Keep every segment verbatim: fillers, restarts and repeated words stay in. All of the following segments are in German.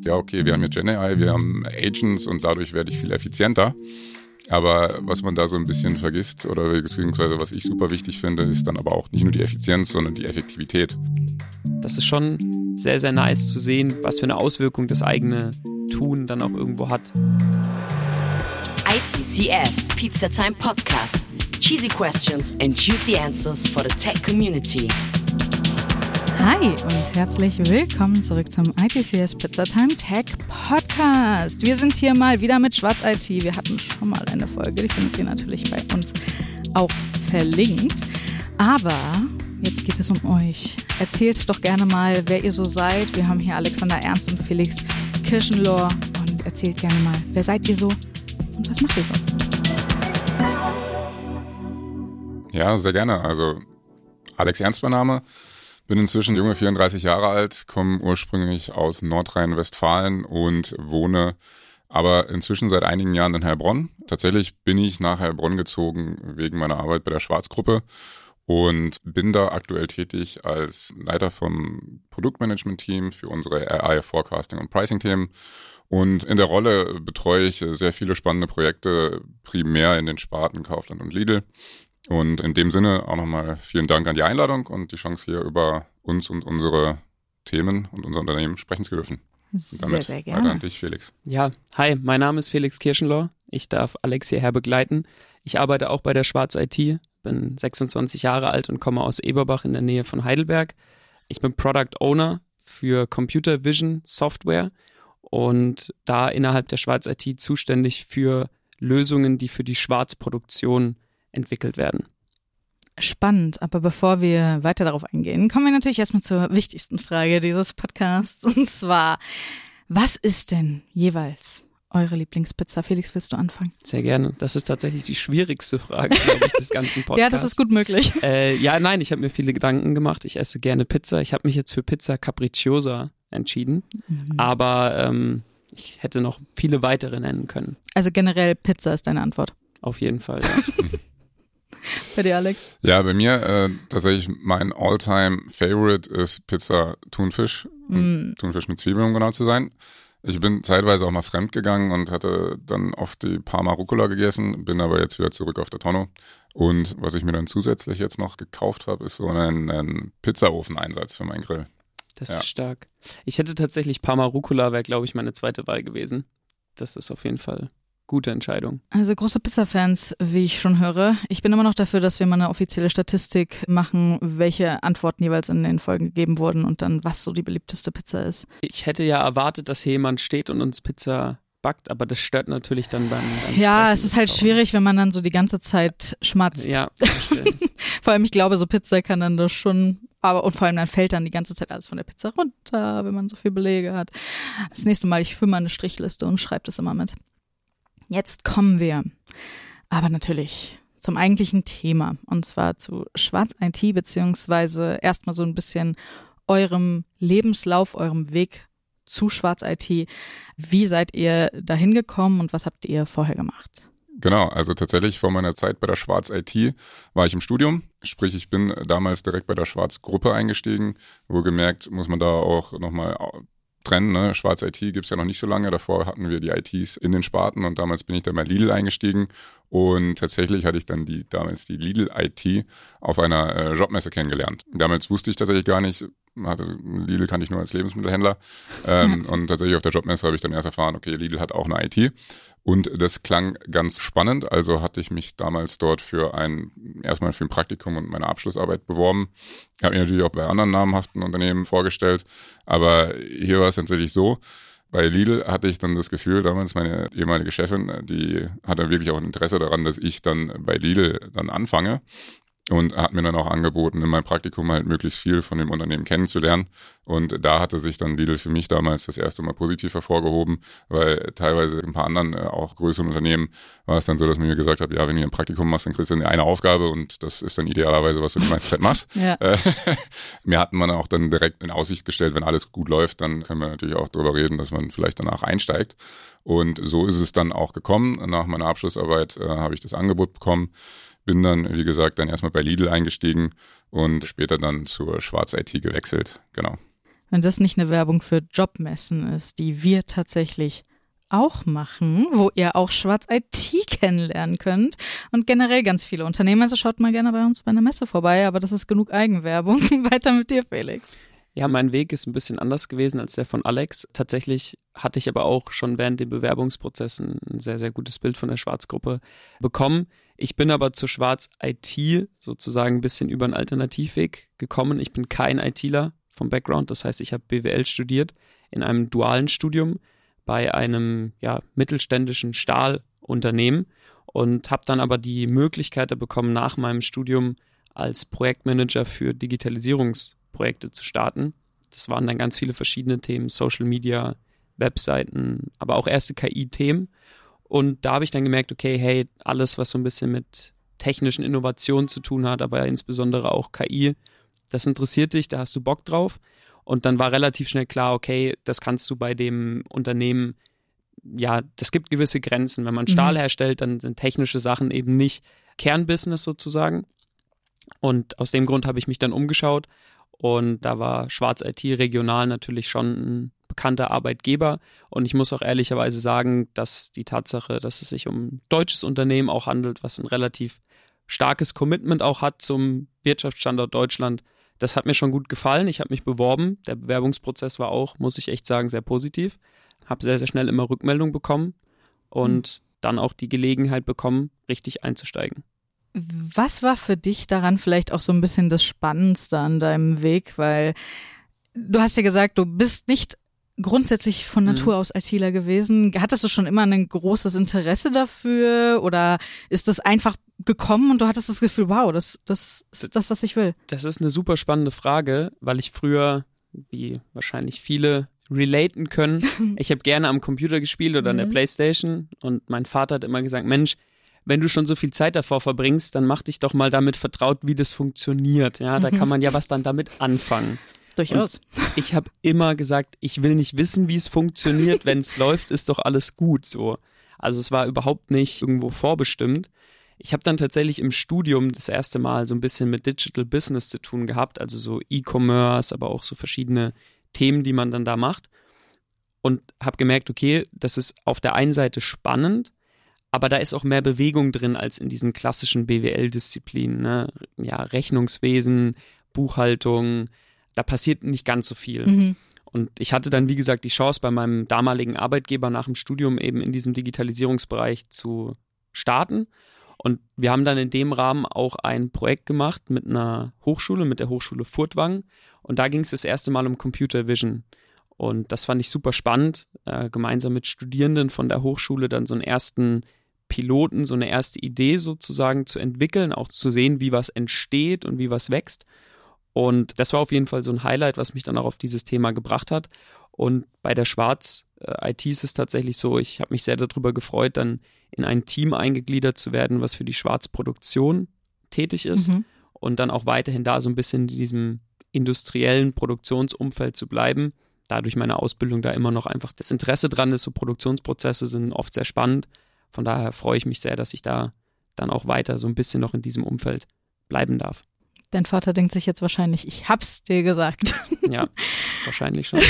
ja okay, wir haben jetzt Gen A I, wir haben Agents und dadurch werde ich viel effizienter. Aber was man da so ein bisschen vergisst oder beziehungsweise was ich super wichtig finde, ist dann aber auch nicht nur die Effizienz, sondern die Effektivität. Das ist schon sehr, sehr nice zu sehen, was für eine Auswirkung das eigene Tun dann auch irgendwo hat. I T C S Pizza Time Podcast. Cheesy questions and juicy answers for the tech community. Hi und herzlich willkommen zurück zum I T C S Pizza Time Tech Podcast. Wir sind hier mal wieder mit Schwarz I T. Wir hatten schon mal eine Folge, die findet ihr natürlich bei uns auch verlinkt. Aber jetzt geht es um euch. Erzählt doch gerne mal, wer ihr so seid. Wir haben hier Alexander Ernst und Felix Kirschenlohr und erzählt gerne mal, wer seid ihr so und was macht ihr so? Ja, sehr gerne. Also Alex Ernst mein Name. Bin inzwischen junge vierunddreißig Jahre alt, komme ursprünglich aus Nordrhein-Westfalen und wohne aber inzwischen seit einigen Jahren in Heilbronn. Tatsächlich bin ich nach Heilbronn gezogen wegen meiner Arbeit bei der Schwarz-Gruppe und bin da aktuell tätig als Leiter vom Produktmanagement-Team für unsere A I, Forecasting und Pricing-Themen. Und in der Rolle betreue ich sehr viele spannende Projekte, primär in den Sparten Kaufland und Lidl. Und in dem Sinne auch nochmal vielen Dank an die Einladung und die Chance hier über uns und unsere Themen und unser Unternehmen sprechen zu dürfen. Sehr, damit sehr gerne. weiter an dich, Felix. Ja, hi, mein Name ist Felix Kirschenlohr. Ich darf Alex hierher begleiten. Ich arbeite auch bei der Schwarz I T, bin sechsundzwanzig Jahre alt und komme aus Eberbach in der Nähe von Heidelberg. Ich bin Product Owner für Computer Vision Software und da innerhalb der Schwarz I T zuständig für Lösungen, die für die Schwarzproduktion entwickelt werden. Spannend, aber bevor wir weiter darauf eingehen, kommen wir natürlich erstmal zur wichtigsten Frage dieses Podcasts und zwar, was ist denn jeweils eure Lieblingspizza? Felix, willst du anfangen? Sehr gerne. Das ist tatsächlich die schwierigste Frage, glaube ich, des ganzen Podcasts. Ja, das ist gut möglich. Äh, ja, nein, ich habe mir viele Gedanken gemacht. Ich esse gerne Pizza. Ich habe mich jetzt für Pizza Capricciosa entschieden, mhm. aber ähm, ich hätte noch viele weitere nennen können. Also generell Pizza ist deine Antwort? Auf jeden Fall, ja. Bei dir, Alex? Ja, bei mir äh, tatsächlich mein All-Time-Favorite ist Pizza Thunfisch. Mm. Thunfisch mit Zwiebeln, um genau zu sein. Ich bin zeitweise auch mal fremd gegangen und hatte dann oft die Parma Rucola gegessen, bin aber jetzt wieder zurück auf der Tonne. Und was ich mir dann zusätzlich jetzt noch gekauft habe, ist so ein, ein Pizzaofeneinsatz für meinen Grill. Das ja. ist stark. Ich hätte tatsächlich Parma Rucola, wäre glaube ich meine zweite Wahl gewesen. Das ist auf jeden Fall gute Entscheidung. Also große Pizza-Fans, wie ich schon höre. Ich bin immer noch dafür, dass wir mal eine offizielle Statistik machen, welche Antworten jeweils in den Folgen gegeben wurden und dann, was so die beliebteste Pizza ist. Ich hätte ja erwartet, dass hier jemand steht und uns Pizza backt, aber das stört natürlich dann beim, beim Ja, Sprechen es ist halt auch. Schwierig, wenn man dann so die ganze Zeit schmatzt. Ja, verstehe. Vor allem, ich glaube, so Pizza kann dann das schon, aber und vor allem dann fällt dann die ganze Zeit alles von der Pizza runter, wenn man so viel Belege hat. Das nächste Mal, ich fülle mal eine Strichliste und schreibe das immer mit. Jetzt kommen wir aber natürlich zum eigentlichen Thema und zwar zu Schwarz I T beziehungsweise erstmal so ein bisschen eurem Lebenslauf, eurem Weg zu Schwarz I T. Wie seid ihr dahin gekommen und was habt ihr vorher gemacht? Genau, also tatsächlich vor meiner Zeit bei der Schwarz I T war ich im Studium, sprich ich bin damals direkt bei der Schwarz-Gruppe eingestiegen, wohlgemerkt muss man da auch nochmal trennen, ne? Schwarz I T gibt's ja noch nicht so lange, davor hatten wir die I Ts in den Sparten und damals bin ich dann bei Lidl eingestiegen und tatsächlich hatte ich dann die damals die Lidl I T auf einer äh, Jobmesse kennengelernt. Damals wusste ich tatsächlich gar nicht, hatte, Lidl kannte ich nur als Lebensmittelhändler ähm, und tatsächlich auf der Jobmesse habe ich dann erst erfahren, okay, Lidl hat auch eine I T und das klang ganz spannend, also hatte ich mich damals dort für ein, erstmal für ein Praktikum und meine Abschlussarbeit beworben. Ich habe mich natürlich auch bei anderen namhaften Unternehmen vorgestellt, aber hier war es tatsächlich so, bei Lidl hatte ich dann das Gefühl, damals meine ehemalige Chefin, die hatte wirklich auch ein Interesse daran, dass ich dann bei Lidl dann anfange. Und hat mir dann auch angeboten, in meinem Praktikum halt möglichst viel von dem Unternehmen kennenzulernen. Und da hatte sich dann Lidl für mich damals das erste Mal positiv hervorgehoben, weil teilweise in ein paar anderen, äh, auch größeren Unternehmen, war es dann so, dass man mir gesagt hat, ja, wenn du ein Praktikum machst, dann kriegst du eine Aufgabe und das ist dann idealerweise, was du die meiste Zeit machst. Ja. Äh, mir hat man auch dann direkt in Aussicht gestellt, wenn alles gut läuft, dann können wir natürlich auch darüber reden, dass man vielleicht danach einsteigt. Und so ist es dann auch gekommen. Nach meiner Abschlussarbeit äh, habe ich das Angebot bekommen. Bin dann, wie gesagt, dann erstmal bei Lidl eingestiegen und später dann zur Schwarz I T gewechselt, genau. wenn das nicht eine Werbung für Jobmessen ist, die wir tatsächlich auch machen, wo ihr auch Schwarz I T kennenlernen könnt und generell ganz viele Unternehmen. Also schaut mal gerne bei uns bei einer Messe vorbei, aber das ist genug Eigenwerbung. Weiter mit dir, Felix. Ja, mein Weg ist ein bisschen anders gewesen als der von Alex. Tatsächlich hatte ich aber auch schon während den Bewerbungsprozessen ein sehr, sehr gutes Bild von der Schwarz-Gruppe bekommen. Ich bin aber zur Schwarz I T sozusagen ein bisschen über einen Alternativweg gekommen. Ich bin kein ITler vom Background, das heißt, ich habe B W L studiert in einem dualen Studium bei einem ja, mittelständischen Stahlunternehmen und habe dann aber die Möglichkeit bekommen, nach meinem Studium als Projektmanager für Digitalisierungsprojekte zu starten. Das waren dann ganz viele verschiedene Themen, Social Media, Webseiten, aber auch erste K I-Themen. Und da habe ich dann gemerkt, okay, hey, alles, was so ein bisschen mit technischen Innovationen zu tun hat, aber insbesondere auch K I, das interessiert dich, da hast du Bock drauf. Und dann war relativ schnell klar, okay, das kannst du bei dem Unternehmen, ja, das gibt gewisse Grenzen. Wenn man Stahl mhm. herstellt, dann sind technische Sachen eben nicht Kernbusiness sozusagen. Und aus dem Grund habe ich mich dann umgeschaut und da war Schwarz I T regional natürlich schon ein bekannter Arbeitgeber. Und ich muss auch ehrlicherweise sagen, dass die Tatsache, dass es sich um ein deutsches Unternehmen auch handelt, was ein relativ starkes Commitment auch hat zum Wirtschaftsstandort Deutschland, das hat mir schon gut gefallen. Ich habe mich beworben. Der Bewerbungsprozess war auch, muss ich echt sagen, sehr positiv. Habe sehr, sehr schnell immer Rückmeldung bekommen und mhm. dann auch die Gelegenheit bekommen, richtig einzusteigen. Was war für dich daran vielleicht auch so ein bisschen das Spannendste an deinem Weg? Weil du hast ja gesagt, du bist nicht grundsätzlich von Natur aus ITler gewesen. Hattest du schon immer ein großes Interesse dafür oder ist das einfach gekommen und du hattest das Gefühl, wow, das, das ist das, was ich will? Das ist eine super spannende Frage, weil ich früher, wie wahrscheinlich viele relaten können, ich habe gerne am Computer gespielt oder an der Playstation und mein Vater hat immer gesagt, Mensch, wenn du schon so viel Zeit davor verbringst, dann mach dich doch mal damit vertraut, wie das funktioniert. Ja, da kann man ja was dann damit anfangen. Durchaus. Und ich habe immer gesagt, ich will nicht wissen, wie es funktioniert. Wenn es läuft, ist doch alles gut. So. Also es war überhaupt nicht irgendwo vorbestimmt. Ich habe dann tatsächlich im Studium das erste Mal so ein bisschen mit Digital Business zu tun gehabt, also so E-Commerce, aber auch so verschiedene Themen, die man dann da macht. Und habe gemerkt, okay, das ist auf der einen Seite spannend, aber da ist auch mehr Bewegung drin als in diesen klassischen B W L-Disziplinen. Ne? Ja, Rechnungswesen, Buchhaltung, da passiert nicht ganz so viel. Mhm. Und ich hatte dann, wie gesagt, die Chance, bei meinem damaligen Arbeitgeber nach dem Studium eben in diesem Digitalisierungsbereich zu starten. Und wir haben dann in dem Rahmen auch ein Projekt gemacht mit einer Hochschule, mit der Hochschule Furtwangen. Und da ging es das erste Mal um Computer Vision. Und das fand ich super spannend, äh, gemeinsam mit Studierenden von der Hochschule dann so einen ersten Piloten, so eine erste Idee sozusagen zu entwickeln, auch zu sehen, wie was entsteht und wie was wächst. Und das war auf jeden Fall so ein Highlight, was mich dann auch auf dieses Thema gebracht hat. Und bei der Schwarz äh, I T ist es tatsächlich so, ich habe mich sehr darüber gefreut, dann in ein Team eingegliedert zu werden, was für die Schwarz-Produktion tätig ist mhm. und dann auch weiterhin da so ein bisschen in diesem industriellen Produktionsumfeld zu bleiben. Dadurch meine Ausbildung da immer noch einfach das Interesse dran ist, so Produktionsprozesse sind oft sehr spannend. Von daher freue ich mich sehr, dass ich da dann auch weiter so ein bisschen noch in diesem Umfeld bleiben darf. Dein Vater denkt sich jetzt wahrscheinlich, ich hab's dir gesagt. Ja, wahrscheinlich schon.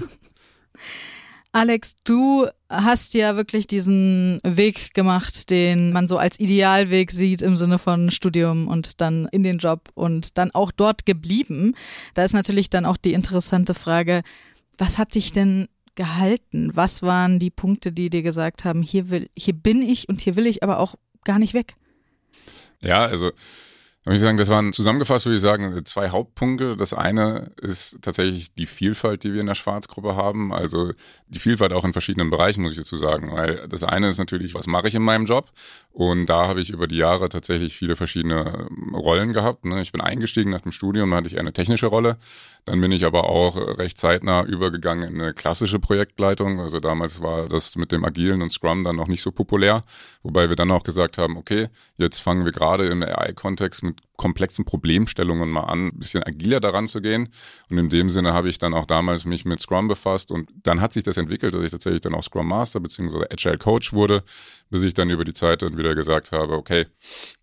Alex, du hast ja wirklich diesen Weg gemacht, den man so als Idealweg sieht im Sinne von Studium und dann in den Job und dann auch dort geblieben. Da ist natürlich dann auch die interessante Frage, was hat dich denn gehalten? Was waren die Punkte, die dir gesagt haben, hier will, hier bin ich und hier will ich aber auch gar nicht weg? Ja, also Da würde ich sagen, das waren zusammengefasst, würde ich sagen, zwei Hauptpunkte. Das eine ist tatsächlich die Vielfalt, die wir in der Schwarzgruppe haben. Also die Vielfalt auch in verschiedenen Bereichen, muss ich dazu sagen. Weil das eine ist natürlich, was mache ich in meinem Job? Und da habe ich über die Jahre tatsächlich viele verschiedene Rollen gehabt. Ich bin eingestiegen nach dem Studium, da hatte ich eine technische Rolle. Dann bin ich aber auch recht zeitnah übergegangen in eine klassische Projektleitung. Also damals war das mit dem Agilen und Scrum dann noch nicht so populär. Wobei wir dann auch gesagt haben, okay, jetzt fangen wir gerade im A I-Kontext mit komplexen Problemstellungen mal an, ein bisschen agiler daran zu gehen. Und in dem Sinne habe ich dann auch damals mich mit Scrum befasst. Und dann hat sich das entwickelt, dass ich tatsächlich dann auch Scrum Master bzw. Agile Coach wurde, bis ich dann über die Zeit dann wieder gesagt habe, okay,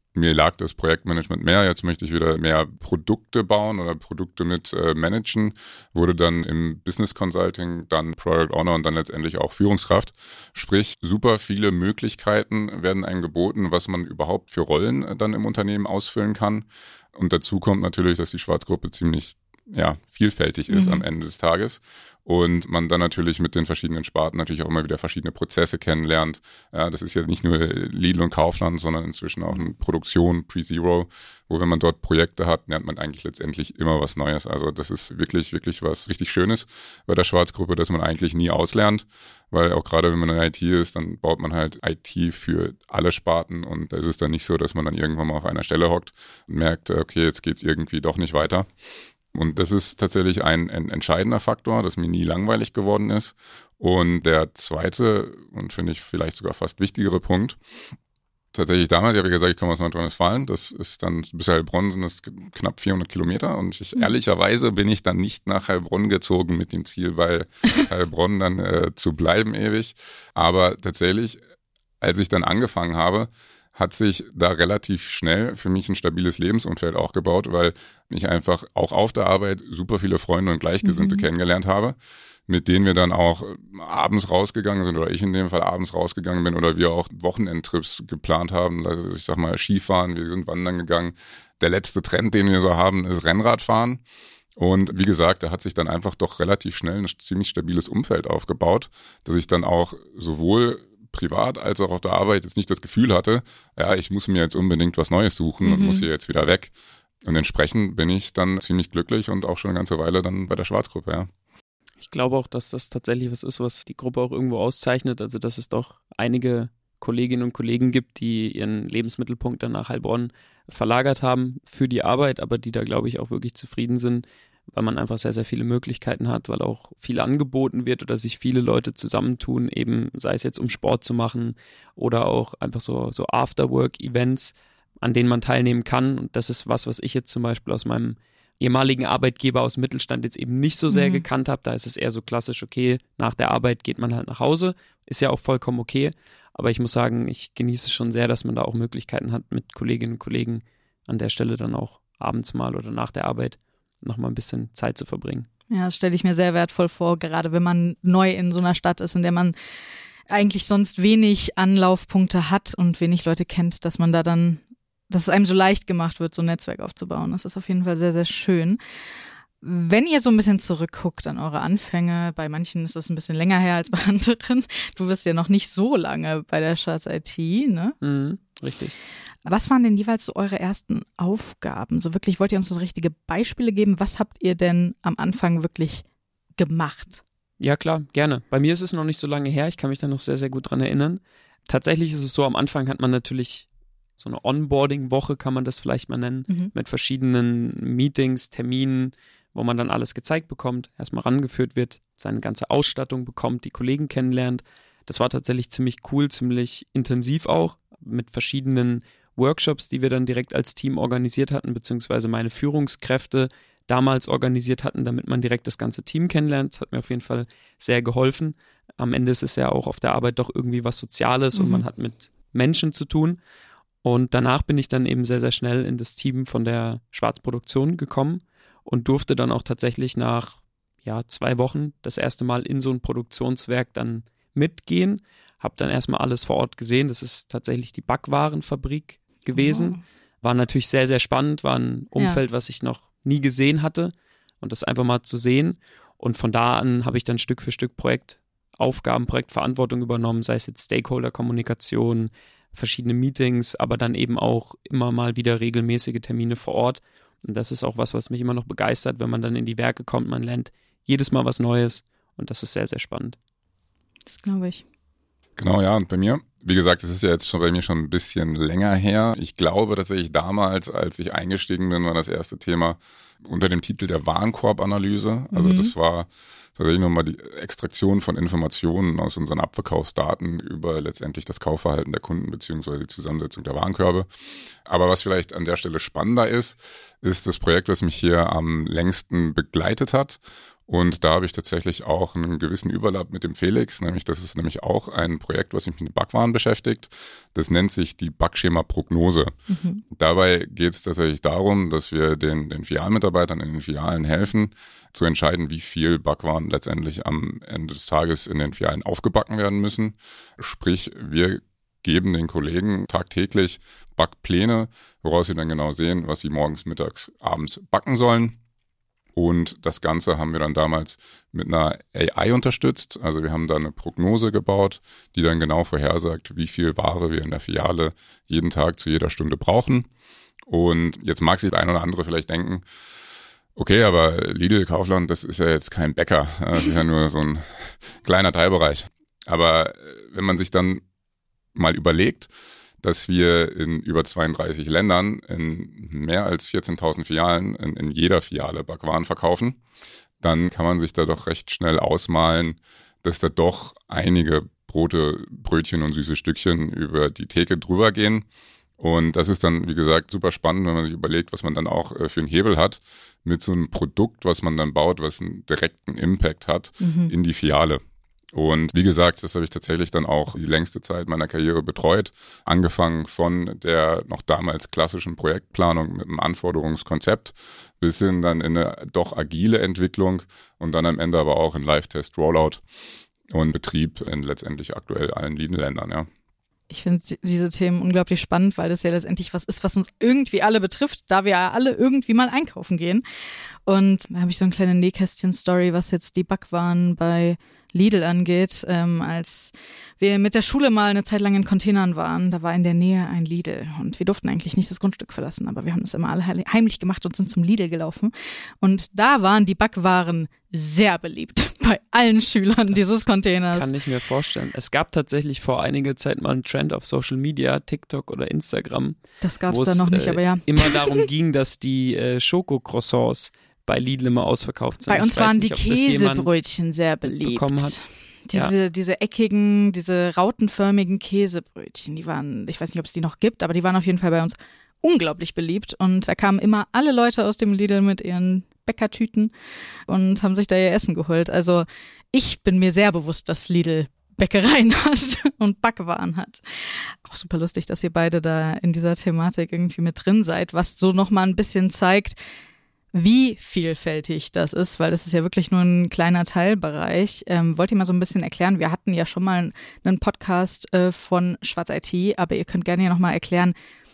Mir lag das Projektmanagement mehr, jetzt möchte ich wieder mehr Produkte bauen oder Produkte mit äh, managen, wurde dann im Business Consulting, dann Product Owner und dann letztendlich auch Führungskraft. Sprich, super viele Möglichkeiten werden einem geboten, was man überhaupt für Rollen äh, dann im Unternehmen ausfüllen kann. Und dazu kommt natürlich, dass die Schwarzgruppe ziemlich ja, vielfältig ist mhm. am Ende des Tages und man dann natürlich mit den verschiedenen Sparten natürlich auch immer wieder verschiedene Prozesse kennenlernt. Ja, das ist ja nicht nur Lidl und Kaufland, sondern inzwischen auch eine Produktion, Pre-Zero, wo wenn man dort Projekte hat, lernt man eigentlich letztendlich immer was Neues. Also das ist wirklich, wirklich was richtig Schönes bei der Schwarzgruppe, dass man eigentlich nie auslernt, weil auch gerade wenn man in der I T ist, dann baut man halt I T für alle Sparten und da ist es dann nicht so, dass man dann irgendwann mal auf einer Stelle hockt und merkt, okay, jetzt geht's irgendwie doch nicht weiter. Und das ist tatsächlich ein, ein entscheidender Faktor, dass mir nie langweilig geworden ist. Und der zweite und finde ich vielleicht sogar fast wichtigere Punkt, tatsächlich damals, ich habe ja gesagt, ich komme aus Nordrhein-Westfalen, das ist dann bis Heilbronn sind das knapp vierhundert Kilometer und ich, mhm. ehrlicherweise bin ich dann nicht nach Heilbronn gezogen mit dem Ziel, bei Heilbronn dann äh, zu bleiben ewig. Aber tatsächlich, als ich dann angefangen habe, hat sich da relativ schnell für mich ein stabiles Lebensumfeld auch gebaut, weil ich einfach auch auf der Arbeit super viele Freunde und Gleichgesinnte mhm. kennengelernt habe, mit denen wir dann auch abends rausgegangen sind oder ich in dem Fall abends rausgegangen bin oder wir auch Wochenendtrips geplant haben, also ich sag mal Skifahren, wir sind wandern gegangen. Der letzte Trend, den wir so haben, ist Rennradfahren. Und wie gesagt, da hat sich dann einfach doch relativ schnell ein ziemlich stabiles Umfeld aufgebaut, dass ich dann auch sowohl privat als auch auf der Arbeit jetzt nicht das Gefühl hatte, ja, ich muss mir jetzt unbedingt was Neues suchen mhm. und muss hier jetzt wieder weg. Und entsprechend bin ich dann ziemlich glücklich und auch schon eine ganze Weile dann bei der Schwarzgruppe, ja. Ich glaube auch, dass das tatsächlich was ist, was die Gruppe auch irgendwo auszeichnet, also dass es doch einige Kolleginnen und Kollegen gibt, die ihren Lebensmittelpunkt dann nach Heilbronn verlagert haben für die Arbeit, aber die da, glaube ich, auch wirklich zufrieden sind, weil man einfach sehr, sehr viele Möglichkeiten hat, weil auch viel angeboten wird oder sich viele Leute zusammentun, eben sei es jetzt um Sport zu machen oder auch einfach so, so After-Work-Events, an denen man teilnehmen kann. Und das ist was, was ich jetzt zum Beispiel aus meinem ehemaligen Arbeitgeber aus Mittelstand jetzt eben nicht so sehr mhm. gekannt habe. Da ist es eher so klassisch, okay, nach der Arbeit geht man halt nach Hause, ist ja auch vollkommen okay. Aber ich muss sagen, ich genieße schon sehr, dass man da auch Möglichkeiten hat, mit Kolleginnen und Kollegen an der Stelle dann auch abends mal oder nach der Arbeit noch mal ein bisschen Zeit zu verbringen. Ja, das stelle ich mir sehr wertvoll vor, gerade wenn man neu in so einer Stadt ist, in der man eigentlich sonst wenig Anlaufpunkte hat und wenig Leute kennt, dass man da dann, dass es einem so leicht gemacht wird, so ein Netzwerk aufzubauen. Das ist auf jeden Fall sehr, sehr schön. Wenn ihr so ein bisschen zurückguckt an eure Anfänge, bei manchen ist das ein bisschen länger her als bei anderen. Du bist ja noch nicht so lange bei der Schwarz I T, ne? Mhm, richtig. Was waren denn jeweils so eure ersten Aufgaben? So wirklich, wollt ihr uns so richtige Beispiele geben? Was habt ihr denn am Anfang wirklich gemacht? Ja, klar, gerne. Bei mir ist es noch nicht so lange her. Ich kann mich da noch sehr, sehr gut dran erinnern. Tatsächlich ist es so, am Anfang hat man natürlich so eine Onboarding-Woche, kann man das vielleicht mal nennen, mhm. mit verschiedenen Meetings, Terminen, wo man dann alles gezeigt bekommt, erstmal rangeführt wird, seine ganze Ausstattung bekommt, die Kollegen kennenlernt. Das war tatsächlich ziemlich cool, ziemlich intensiv auch, mit verschiedenen Workshops, die wir dann direkt als Team organisiert hatten, beziehungsweise meine Führungskräfte damals organisiert hatten, damit man direkt das ganze Team kennenlernt. Das hat mir auf jeden Fall sehr geholfen. Am Ende ist es ja auch auf der Arbeit doch irgendwie was Soziales mhm. und man hat mit Menschen zu tun. Und danach bin ich dann eben sehr, sehr schnell in das Team von der Schwarzproduktion gekommen und durfte dann auch tatsächlich nach ja, zwei Wochen das erste Mal in so ein Produktionswerk dann mitgehen. Habe dann erstmal alles vor Ort gesehen. Das ist tatsächlich die Backwarenfabrik gewesen. Oh. War natürlich sehr, sehr spannend. War ein Umfeld, ja. was ich noch nie gesehen hatte. Und das einfach mal zu sehen. Und von da an habe ich dann Stück für Stück Projektaufgaben, Projektverantwortung übernommen, sei es jetzt Stakeholder-Kommunikation, verschiedene Meetings, aber dann eben auch immer mal wieder regelmäßige Termine vor Ort. Und das ist auch was, was mich immer noch begeistert, wenn man dann in die Werke kommt. Man lernt jedes Mal was Neues und das ist sehr, sehr spannend. Das glaube ich. Genau, ja, und bei mir, wie gesagt, es ist ja jetzt schon bei mir schon ein bisschen länger her. Ich glaube tatsächlich damals, als ich eingestiegen bin, war das erste Thema unter dem Titel der Warenkorbanalyse. Also mhm. das war tatsächlich nochmal die Extraktion von Informationen aus unseren Abverkaufsdaten über letztendlich das Kaufverhalten der Kunden beziehungsweise die Zusammensetzung der Warenkörbe. Aber was vielleicht an der Stelle spannender ist, ist das Projekt, was mich hier am längsten begleitet hat. Und da habe ich tatsächlich auch einen gewissen Überlapp mit dem Felix, nämlich das ist nämlich auch ein Projekt, was sich mit Backwaren beschäftigt. Das nennt sich die Backschema-Prognose. Mhm. Dabei geht es tatsächlich darum, dass wir den, den Filialmitarbeitern in den Filialen helfen, zu entscheiden, wie viel Backwaren letztendlich am Ende des Tages in den Filialen aufgebacken werden müssen. Sprich, wir geben den Kollegen tagtäglich Backpläne, woraus sie dann genau sehen, was sie morgens, mittags, abends backen sollen. Und das Ganze haben wir dann damals mit einer A I unterstützt. Also wir haben da eine Prognose gebaut, die dann genau vorhersagt, wie viel Ware wir in der Filiale jeden Tag zu jeder Stunde brauchen. Und jetzt mag sich der ein oder andere vielleicht denken, okay, aber Lidl, Kaufland, das ist ja jetzt kein Bäcker. Das ist ja nur so ein kleiner Teilbereich. Aber wenn man sich dann mal überlegt, dass wir in über zweiunddreißig Ländern in mehr als vierzehntausend Filialen in, in jeder Filiale Backwaren verkaufen, dann kann man sich da doch recht schnell ausmalen, dass da doch einige Brote, Brötchen und süße Stückchen über die Theke drüber gehen. Und das ist dann, wie gesagt, super spannend, wenn man sich überlegt, was man dann auch für einen Hebel hat mit so einem Produkt, was man dann baut, was einen direkten Impact hat mhm. in die Filiale. Und wie gesagt, das habe ich tatsächlich dann auch die längste Zeit meiner Karriere betreut, angefangen von der noch damals klassischen Projektplanung mit einem Anforderungskonzept bis hin dann in eine doch agile Entwicklung und dann am Ende aber auch in Live-Test, Rollout und Betrieb in letztendlich aktuell allen Lidl-Ländern, ja. Ich finde diese Themen unglaublich spannend, weil das ja letztendlich was ist, was uns irgendwie alle betrifft, da wir ja alle irgendwie mal einkaufen gehen. Und da habe ich so eine kleine Nähkästchen-Story, was jetzt die Backwaren bei Lidl angeht. Ähm, als wir mit der Schule mal eine Zeit lang in Containern waren, da war in der Nähe ein Lidl und wir durften eigentlich nicht das Grundstück verlassen, aber wir haben das immer alle heimlich gemacht und sind zum Lidl gelaufen. Und da waren die Backwaren sehr beliebt bei allen Schülern das dieses Containers. Kann ich mir vorstellen. Es gab tatsächlich vor einiger Zeit mal einen Trend auf Social Media, TikTok oder Instagram. Das gab es da noch nicht, äh, aber ja. immer darum ging, dass die äh, Schoko-Croissants bei Lidl immer ausverkauft sind. Bei uns ich waren nicht, die Käsebrötchen sehr beliebt. Hat. Diese, Ja. diese eckigen, diese rautenförmigen Käsebrötchen, die waren, ich weiß nicht, ob es die noch gibt, aber die waren auf jeden Fall bei uns unglaublich beliebt. Und da kamen immer alle Leute aus dem Lidl mit ihren Bäckertüten und haben sich da ihr Essen geholt. Also ich bin mir sehr bewusst, dass Lidl Bäckereien hat und Backwaren hat. Auch super lustig, dass ihr beide da in dieser Thematik irgendwie mit drin seid, was so nochmal ein bisschen zeigt, wie vielfältig das ist, weil das ist ja wirklich nur ein kleiner Teilbereich. Ähm, wollt ihr mal so ein bisschen erklären? Wir hatten ja schon mal einen Podcast äh, von Schwarz I T, aber ihr könnt gerne ja nochmal erklären,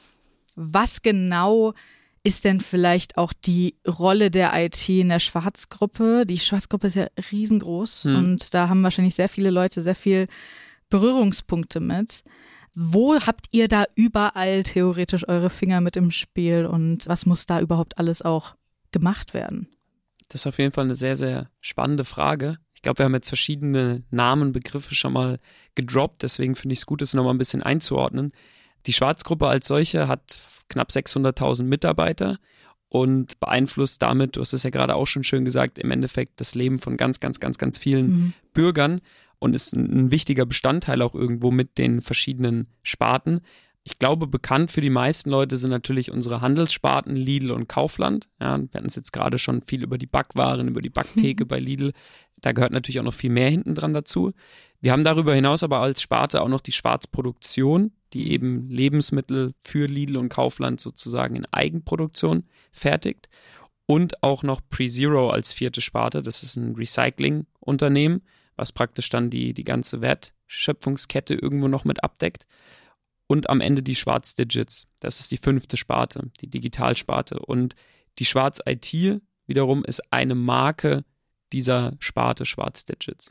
was genau ist denn vielleicht auch die Rolle der I T in der Schwarz-Gruppe? Die Schwarz-Gruppe ist ja riesengroß hm. und da haben wahrscheinlich sehr viele Leute sehr viel Berührungspunkte mit. Wo habt ihr da überall theoretisch eure Finger mit im Spiel und was muss da überhaupt alles auch gemacht werden? Das ist auf jeden Fall eine sehr, sehr spannende Frage. Ich glaube, wir haben jetzt verschiedene Namen, Begriffe schon mal gedroppt, deswegen finde ich es gut, das nochmal ein bisschen einzuordnen. Die Schwarz-Gruppe als solche hat knapp sechshunderttausend Mitarbeiter und beeinflusst damit, du hast es ja gerade auch schon schön gesagt, im Endeffekt das Leben von ganz, ganz, ganz, ganz vielen mhm. Bürgern und ist ein, ein wichtiger Bestandteil auch irgendwo mit den verschiedenen Sparten. Ich glaube, bekannt für die meisten Leute sind natürlich unsere Handelssparten Lidl und Kaufland. Ja, wir hatten es jetzt gerade schon viel über die Backwaren, über die Backtheke bei Lidl. Da gehört natürlich auch noch viel mehr hinten dran dazu. Wir haben darüber hinaus aber als Sparte auch noch die Schwarzproduktion, die eben Lebensmittel für Lidl und Kaufland sozusagen in Eigenproduktion fertigt. Und auch noch PreZero als vierte Sparte. Das ist ein Recycling-Unternehmen, was praktisch dann die, die ganze Wertschöpfungskette irgendwo noch mit abdeckt. Und am Ende die Schwarz Digits. Das ist die fünfte Sparte, die Digitalsparte. Und die Schwarz I T wiederum ist eine Marke dieser Sparte Schwarz Digits.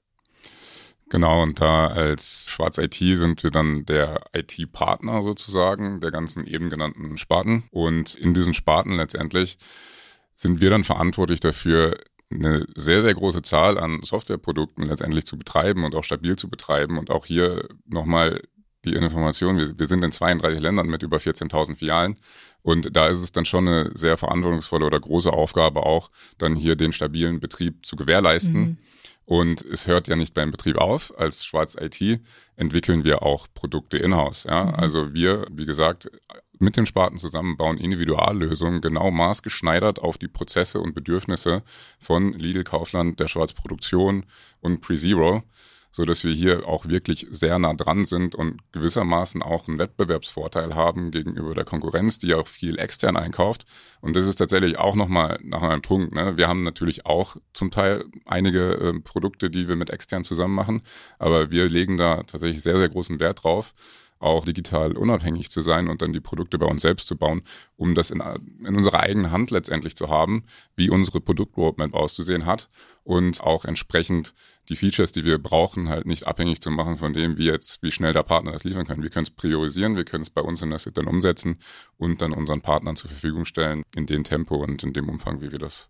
Genau, und da als Schwarz I T sind wir dann der I T-Partner sozusagen der ganzen eben genannten Sparten. Und in diesen Sparten letztendlich sind wir dann verantwortlich dafür, eine sehr, sehr große Zahl an Softwareprodukten letztendlich zu betreiben und auch stabil zu betreiben. Und auch hier nochmal die Information, wir, wir sind in zweiunddreißig Ländern mit über vierzehntausend Filialen und da ist es dann schon eine sehr verantwortungsvolle oder große Aufgabe auch, dann hier den stabilen Betrieb zu gewährleisten. Mhm. Und es hört ja nicht beim Betrieb auf. Als Schwarz I T entwickeln wir auch Produkte in-house. Ja? Mhm. Also wir, wie gesagt, mit den Sparten zusammen, bauen Individuallösungen genau maßgeschneidert auf die Prozesse und Bedürfnisse von Lidl, Kaufland, der Schwarz Produktion und PreZero, so dass wir hier auch wirklich sehr nah dran sind und gewissermaßen auch einen Wettbewerbsvorteil haben gegenüber der Konkurrenz, die auch viel extern einkauft. Und das ist tatsächlich auch nochmal nach einem Punkt. Ne? Wir haben natürlich auch zum Teil einige äh, Produkte, die wir mit extern zusammen machen, aber wir legen da tatsächlich sehr, sehr großen Wert drauf, auch digital unabhängig zu sein und dann die Produkte bei uns selbst zu bauen, um das in, in unserer eigenen Hand letztendlich zu haben, wie unsere Produktroadmap auszusehen hat und auch entsprechend die Features, die wir brauchen, halt nicht abhängig zu machen von dem, wie jetzt, wie schnell der Partner das liefern kann. Wir können es priorisieren, wir können es bei uns in der Sit dann umsetzen und dann unseren Partnern zur Verfügung stellen in dem Tempo und in dem Umfang, wie wir das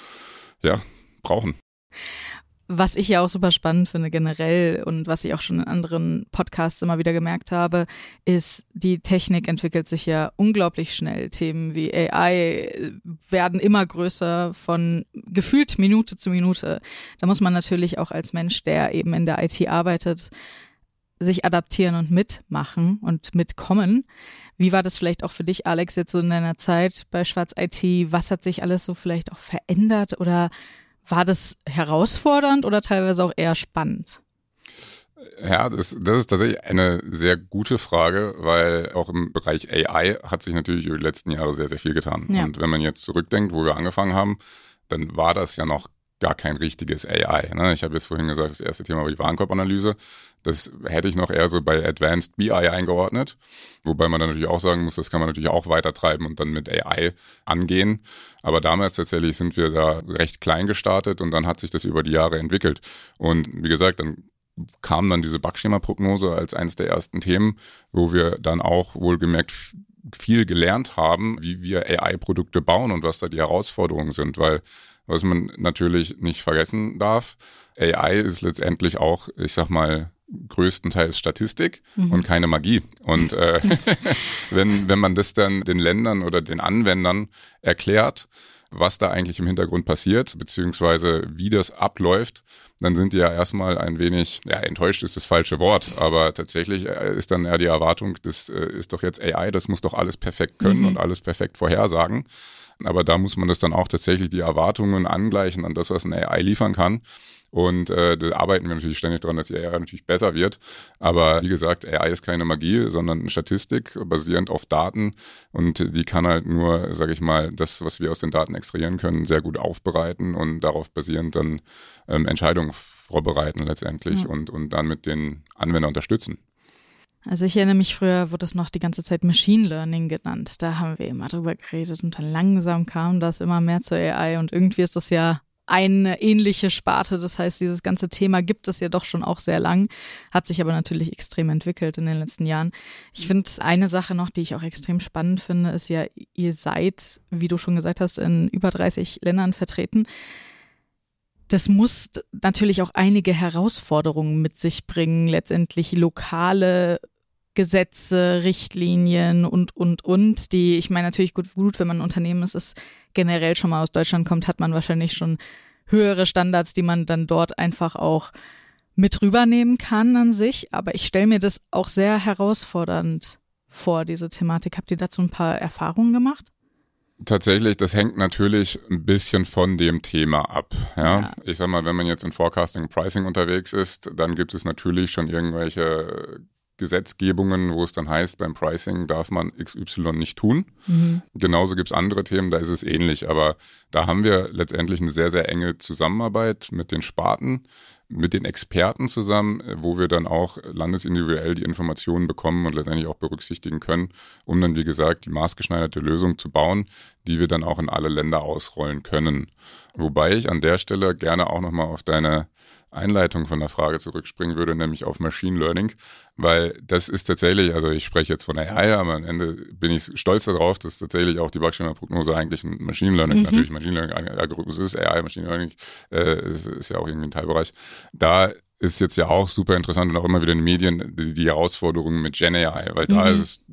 ja brauchen. Was ich ja auch super spannend finde generell und was ich auch schon in anderen Podcasts immer wieder gemerkt habe, ist, die Technik entwickelt sich ja unglaublich schnell. Themen wie A I werden immer größer von gefühlt Minute zu Minute. Da muss man natürlich auch als Mensch, der eben in der I T arbeitet, sich adaptieren und mitmachen und mitkommen. Wie war das vielleicht auch für dich, Alex, jetzt so in deiner Zeit bei Schwarz I T? Was hat sich alles so vielleicht auch verändert oder war das herausfordernd oder teilweise auch eher spannend? Ja, das, das ist tatsächlich eine sehr gute Frage, weil auch im Bereich A I hat sich natürlich über die letzten Jahre sehr, sehr viel getan. Ja. Und wenn man jetzt zurückdenkt, wo wir angefangen haben, dann war das ja noch gar kein richtiges A I. Ne? Ich habe jetzt vorhin gesagt, das erste Thema war die Warenkorbanalyse. Das hätte ich noch eher so bei Advanced B I eingeordnet. Wobei man dann natürlich auch sagen muss, das kann man natürlich auch weiter treiben und dann mit A I angehen. Aber damals tatsächlich sind wir da recht klein gestartet und dann hat sich das über die Jahre entwickelt. Und wie gesagt, dann kam dann diese Backschema-Prognose als eines der ersten Themen, wo wir dann auch wohlgemerkt viel gelernt haben, wie wir A I-Produkte bauen und was da die Herausforderungen sind, weil was man natürlich nicht vergessen darf, A I ist letztendlich auch, ich sag mal, größtenteils Statistik mhm. und keine Magie. Und äh, wenn, wenn man das dann den Ländern oder den Anwendern erklärt, was da eigentlich im Hintergrund passiert, beziehungsweise wie das abläuft, dann sind die ja erstmal ein wenig, ja, enttäuscht ist das falsche Wort, aber tatsächlich ist dann eher die Erwartung, das ist doch jetzt A I, das muss doch alles perfekt können mhm. und alles perfekt vorhersagen. Aber da muss man das dann auch tatsächlich die Erwartungen angleichen an das, was ein A I liefern kann. Und äh, da arbeiten wir natürlich ständig dran, dass die A I natürlich besser wird. Aber wie gesagt, A I ist keine Magie, sondern Statistik basierend auf Daten. Und die kann halt nur, sage ich mal, das, was wir aus den Daten extrahieren können, sehr gut aufbereiten und darauf basierend dann ähm, Entscheidungen vorbereiten letztendlich ja. und, und dann mit den Anwendern unterstützen. Also ich erinnere mich, früher wurde das noch die ganze Zeit Machine Learning genannt. Da haben wir immer drüber geredet und dann langsam kam das immer mehr zur A I und irgendwie ist das ja eine ähnliche Sparte. Das heißt, dieses ganze Thema gibt es ja doch schon auch sehr lang, hat sich aber natürlich extrem entwickelt in den letzten Jahren. Ich finde eine Sache noch, die ich auch extrem spannend finde, ist ja, ihr seid, wie du schon gesagt hast, in über dreißig Ländern vertreten. Das muss natürlich auch einige Herausforderungen mit sich bringen, letztendlich lokale Gesetze, Richtlinien und, und, und, die, ich meine natürlich gut, gut, wenn man ein Unternehmen ist, ist generell schon mal aus Deutschland kommt, hat man wahrscheinlich schon höhere Standards, die man dann dort einfach auch mit rübernehmen kann an sich. Aber ich stelle mir das auch sehr herausfordernd vor, diese Thematik. Habt ihr dazu ein paar Erfahrungen gemacht? Tatsächlich, das hängt natürlich ein bisschen von dem Thema ab. Ja? ja. Ich sag mal, wenn man jetzt in Forecasting und Pricing unterwegs ist, dann gibt es natürlich schon irgendwelche Gesetzgebungen, wo es dann heißt, beim Pricing darf man X Y nicht tun. Mhm. Genauso gibt es andere Themen, da ist es ähnlich. Aber da haben wir letztendlich eine sehr, sehr enge Zusammenarbeit mit den Sparten, mit den Experten zusammen, wo wir dann auch landesindividuell die Informationen bekommen und letztendlich auch berücksichtigen können, um dann, wie gesagt, die maßgeschneiderte Lösung zu bauen, die wir dann auch in alle Länder ausrollen können. Wobei ich an der Stelle gerne auch nochmal auf deine Einleitung von der Frage zurückspringen würde, nämlich auf Machine Learning, weil das ist tatsächlich, also ich spreche jetzt von A I, aber am Ende bin ich stolz darauf, dass tatsächlich auch die Backschema-Prognose eigentlich ein Machine Learning, mhm. natürlich Machine Learning-Algorithmus ist, A I, Machine Learning äh, ist, ist ja auch irgendwie ein Teilbereich. Da ist jetzt ja auch super interessant und auch immer wieder in den Medien die, die Herausforderungen mit Gen A I, weil da mhm. ist es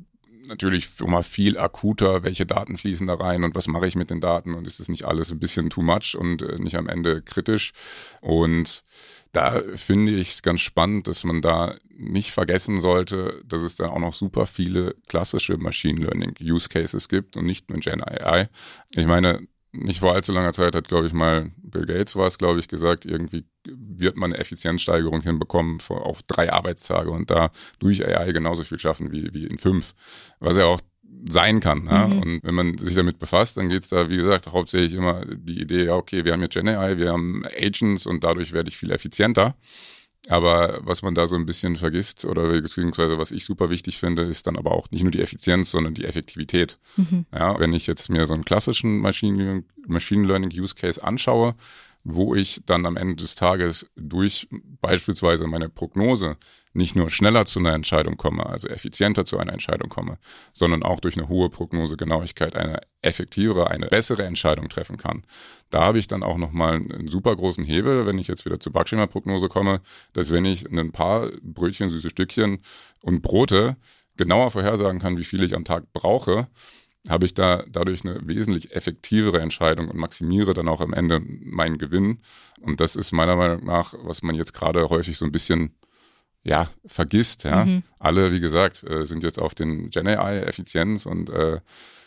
natürlich immer viel akuter, welche Daten fließen da rein und was mache ich mit den Daten und ist das nicht alles ein bisschen too much und äh, nicht am Ende kritisch. Und da finde ich es ganz spannend, dass man da nicht vergessen sollte, dass es da auch noch super viele klassische Machine Learning Use Cases gibt und nicht nur Gen A I. Ich meine, nicht vor allzu langer Zeit hat, glaube ich, mal Bill Gates war es, glaube ich, gesagt, irgendwie wird man eine Effizienzsteigerung hinbekommen auf drei Arbeitstage und da durch A I genauso viel schaffen wie, wie in fünf, was ja auch sein kann. Ja? Mhm. Und wenn man sich damit befasst, dann geht es da, wie gesagt, hauptsächlich immer die Idee, ja, okay, wir haben jetzt Gen A I, wir haben Agents und dadurch werde ich viel effizienter. Aber was man da so ein bisschen vergisst oder beziehungsweise was ich super wichtig finde, ist dann aber auch nicht nur die Effizienz, sondern die Effektivität. Mhm. Ja, wenn ich jetzt mir so einen klassischen Machine, Machine Learning Use Case anschaue, wo ich dann am Ende des Tages durch beispielsweise meine Prognose nicht nur schneller zu einer Entscheidung komme, also effizienter zu einer Entscheidung komme, sondern auch durch eine hohe Prognosegenauigkeit eine effektivere, eine bessere Entscheidung treffen kann. Da habe ich dann auch nochmal einen super großen Hebel, wenn ich jetzt wieder zur Backschema-Prognose komme, dass wenn ich ein paar Brötchen, süße Stückchen und Brote genauer vorhersagen kann, wie viel ich am Tag brauche, habe ich da dadurch eine wesentlich effektivere Entscheidung und maximiere dann auch am Ende meinen Gewinn. Und das ist meiner Meinung nach, was man jetzt gerade häufig so ein bisschen ja, vergisst. Ja. Mhm. Alle, wie gesagt, sind jetzt auf den Gen A I-Effizienz und äh,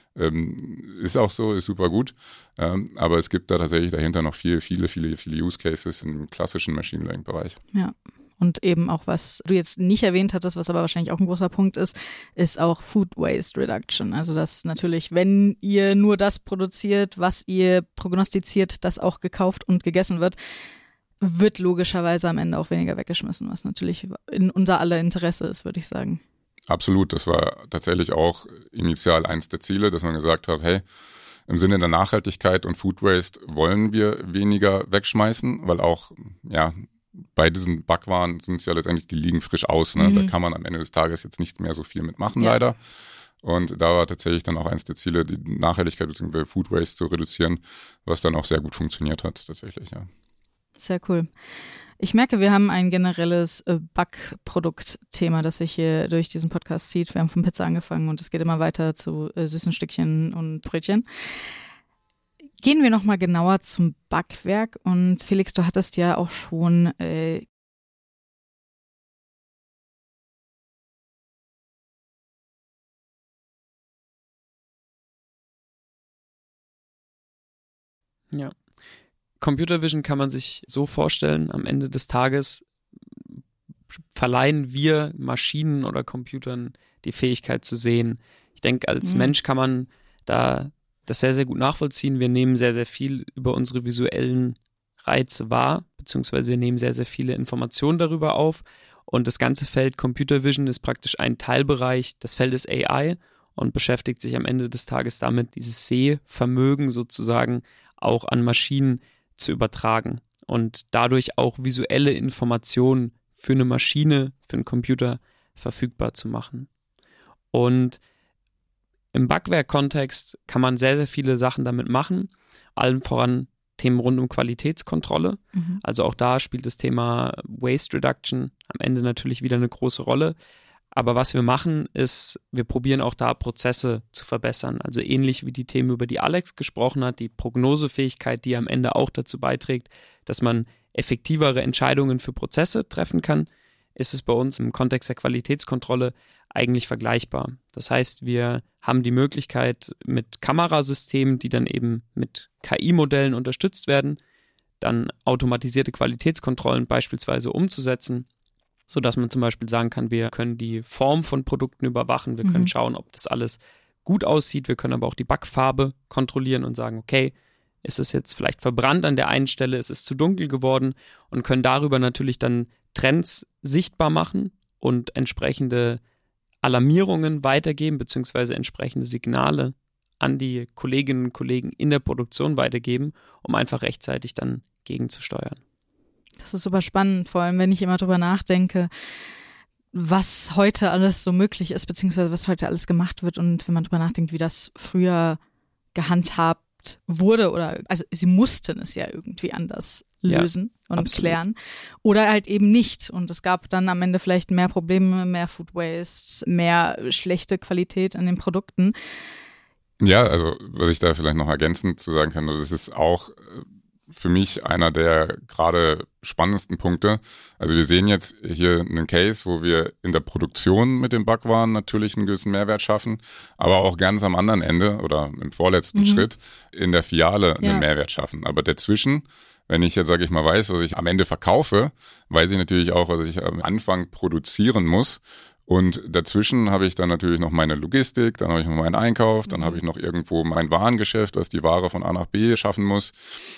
ähm, ist auch so, ist super gut. Ähm, aber es gibt da tatsächlich dahinter noch viel, viele, viele, viele Use Cases im klassischen Machine Learning-Bereich. Ja. Und eben auch, was du jetzt nicht erwähnt hattest, was aber wahrscheinlich auch ein großer Punkt ist, ist auch Food Waste Reduction. Also dass natürlich, wenn ihr nur das produziert, was ihr prognostiziert, das auch gekauft und gegessen wird, wird logischerweise am Ende auch weniger weggeschmissen, was natürlich in unser aller Interesse ist, würde ich sagen. Absolut. Das war tatsächlich auch initial eins der Ziele, dass man gesagt hat, hey, im Sinne der Nachhaltigkeit und Food Waste wollen wir weniger wegschmeißen, weil auch, ja, bei diesen Backwaren sind es ja letztendlich, die liegen frisch aus. Ne? Mhm. Da kann man am Ende des Tages jetzt nicht mehr so viel mitmachen, ja. leider. Und da war tatsächlich dann auch eins der Ziele, die Nachhaltigkeit bzw. Food Waste zu reduzieren, was dann auch sehr gut funktioniert hat, tatsächlich, ja. Sehr cool. Ich merke, wir haben ein generelles äh, Backproduktthema, das sich hier durch diesen Podcast zieht. Wir haben von Pizza angefangen und es geht immer weiter zu äh, süßen Stückchen und Brötchen. Gehen wir nochmal genauer zum Backwerk und Felix, du hattest ja auch schon äh, Ja. Computer Vision kann man sich so vorstellen, am Ende des Tages verleihen wir Maschinen oder Computern die Fähigkeit zu sehen. Ich denke, als mhm. Mensch kann man da das sehr, sehr gut nachvollziehen. Wir nehmen sehr, sehr viel über unsere visuellen Reize wahr, beziehungsweise wir nehmen sehr, sehr viele Informationen darüber auf. Und das ganze Feld Computer Vision ist praktisch ein Teilbereich des Feldes A I und beschäftigt sich am Ende des Tages damit, dieses Sehvermögen sozusagen auch an Maschinen zu übertragen und dadurch auch visuelle Informationen für eine Maschine, für einen Computer verfügbar zu machen. Und im Backwerk-Kontext kann man sehr, sehr viele Sachen damit machen, allen voran Themen rund um Qualitätskontrolle. Mhm. Also auch da spielt das Thema Waste Reduction am Ende natürlich wieder eine große Rolle. Aber was wir machen, ist, wir probieren auch da Prozesse zu verbessern. Also ähnlich wie die Themen, über die Alex gesprochen hat, die Prognosefähigkeit, die am Ende auch dazu beiträgt, dass man effektivere Entscheidungen für Prozesse treffen kann, ist es bei uns im Kontext der Qualitätskontrolle eigentlich vergleichbar. Das heißt, wir haben die Möglichkeit, mit Kamerasystemen, die dann eben mit K I-Modellen unterstützt werden, dann automatisierte Qualitätskontrollen beispielsweise umzusetzen, sodass man zum Beispiel sagen kann, wir können die Form von Produkten überwachen, wir können mhm. schauen, ob das alles gut aussieht, wir können aber auch die Backfarbe kontrollieren und sagen, okay, ist es jetzt vielleicht verbrannt an der einen Stelle, ist es zu dunkel geworden und können darüber natürlich dann Trends sichtbar machen und entsprechende Alarmierungen weitergeben, beziehungsweise entsprechende Signale an die Kolleginnen und Kollegen in der Produktion weitergeben, um einfach rechtzeitig dann gegenzusteuern. Das ist super spannend, vor allem wenn ich immer drüber nachdenke, was heute alles so möglich ist, beziehungsweise was heute alles gemacht wird und wenn man drüber nachdenkt, wie das früher gehandhabt wurde oder, also sie mussten es ja irgendwie anders lösen ja, und absolut. klären. Oder halt eben nicht. Und es gab dann am Ende vielleicht mehr Probleme, mehr Food Waste, mehr schlechte Qualität an den Produkten. Ja, also was ich da vielleicht noch ergänzend zu sagen kann, also das ist auch für mich einer der gerade spannendsten Punkte. Also wir sehen jetzt hier einen Case, wo wir in der Produktion mit den Backwaren natürlich einen gewissen Mehrwert schaffen, aber auch ganz am anderen Ende oder im vorletzten Mhm. Schritt in der Filiale einen Ja. Mehrwert schaffen. Aber dazwischen, wenn ich jetzt, sage ich mal, weiß, was ich am Ende verkaufe, weiß ich natürlich auch, was ich am Anfang produzieren muss. Und dazwischen habe ich dann natürlich noch meine Logistik, dann habe ich noch meinen Einkauf, dann Mhm. habe ich noch irgendwo mein Warengeschäft, was die Ware von A nach B schaffen muss.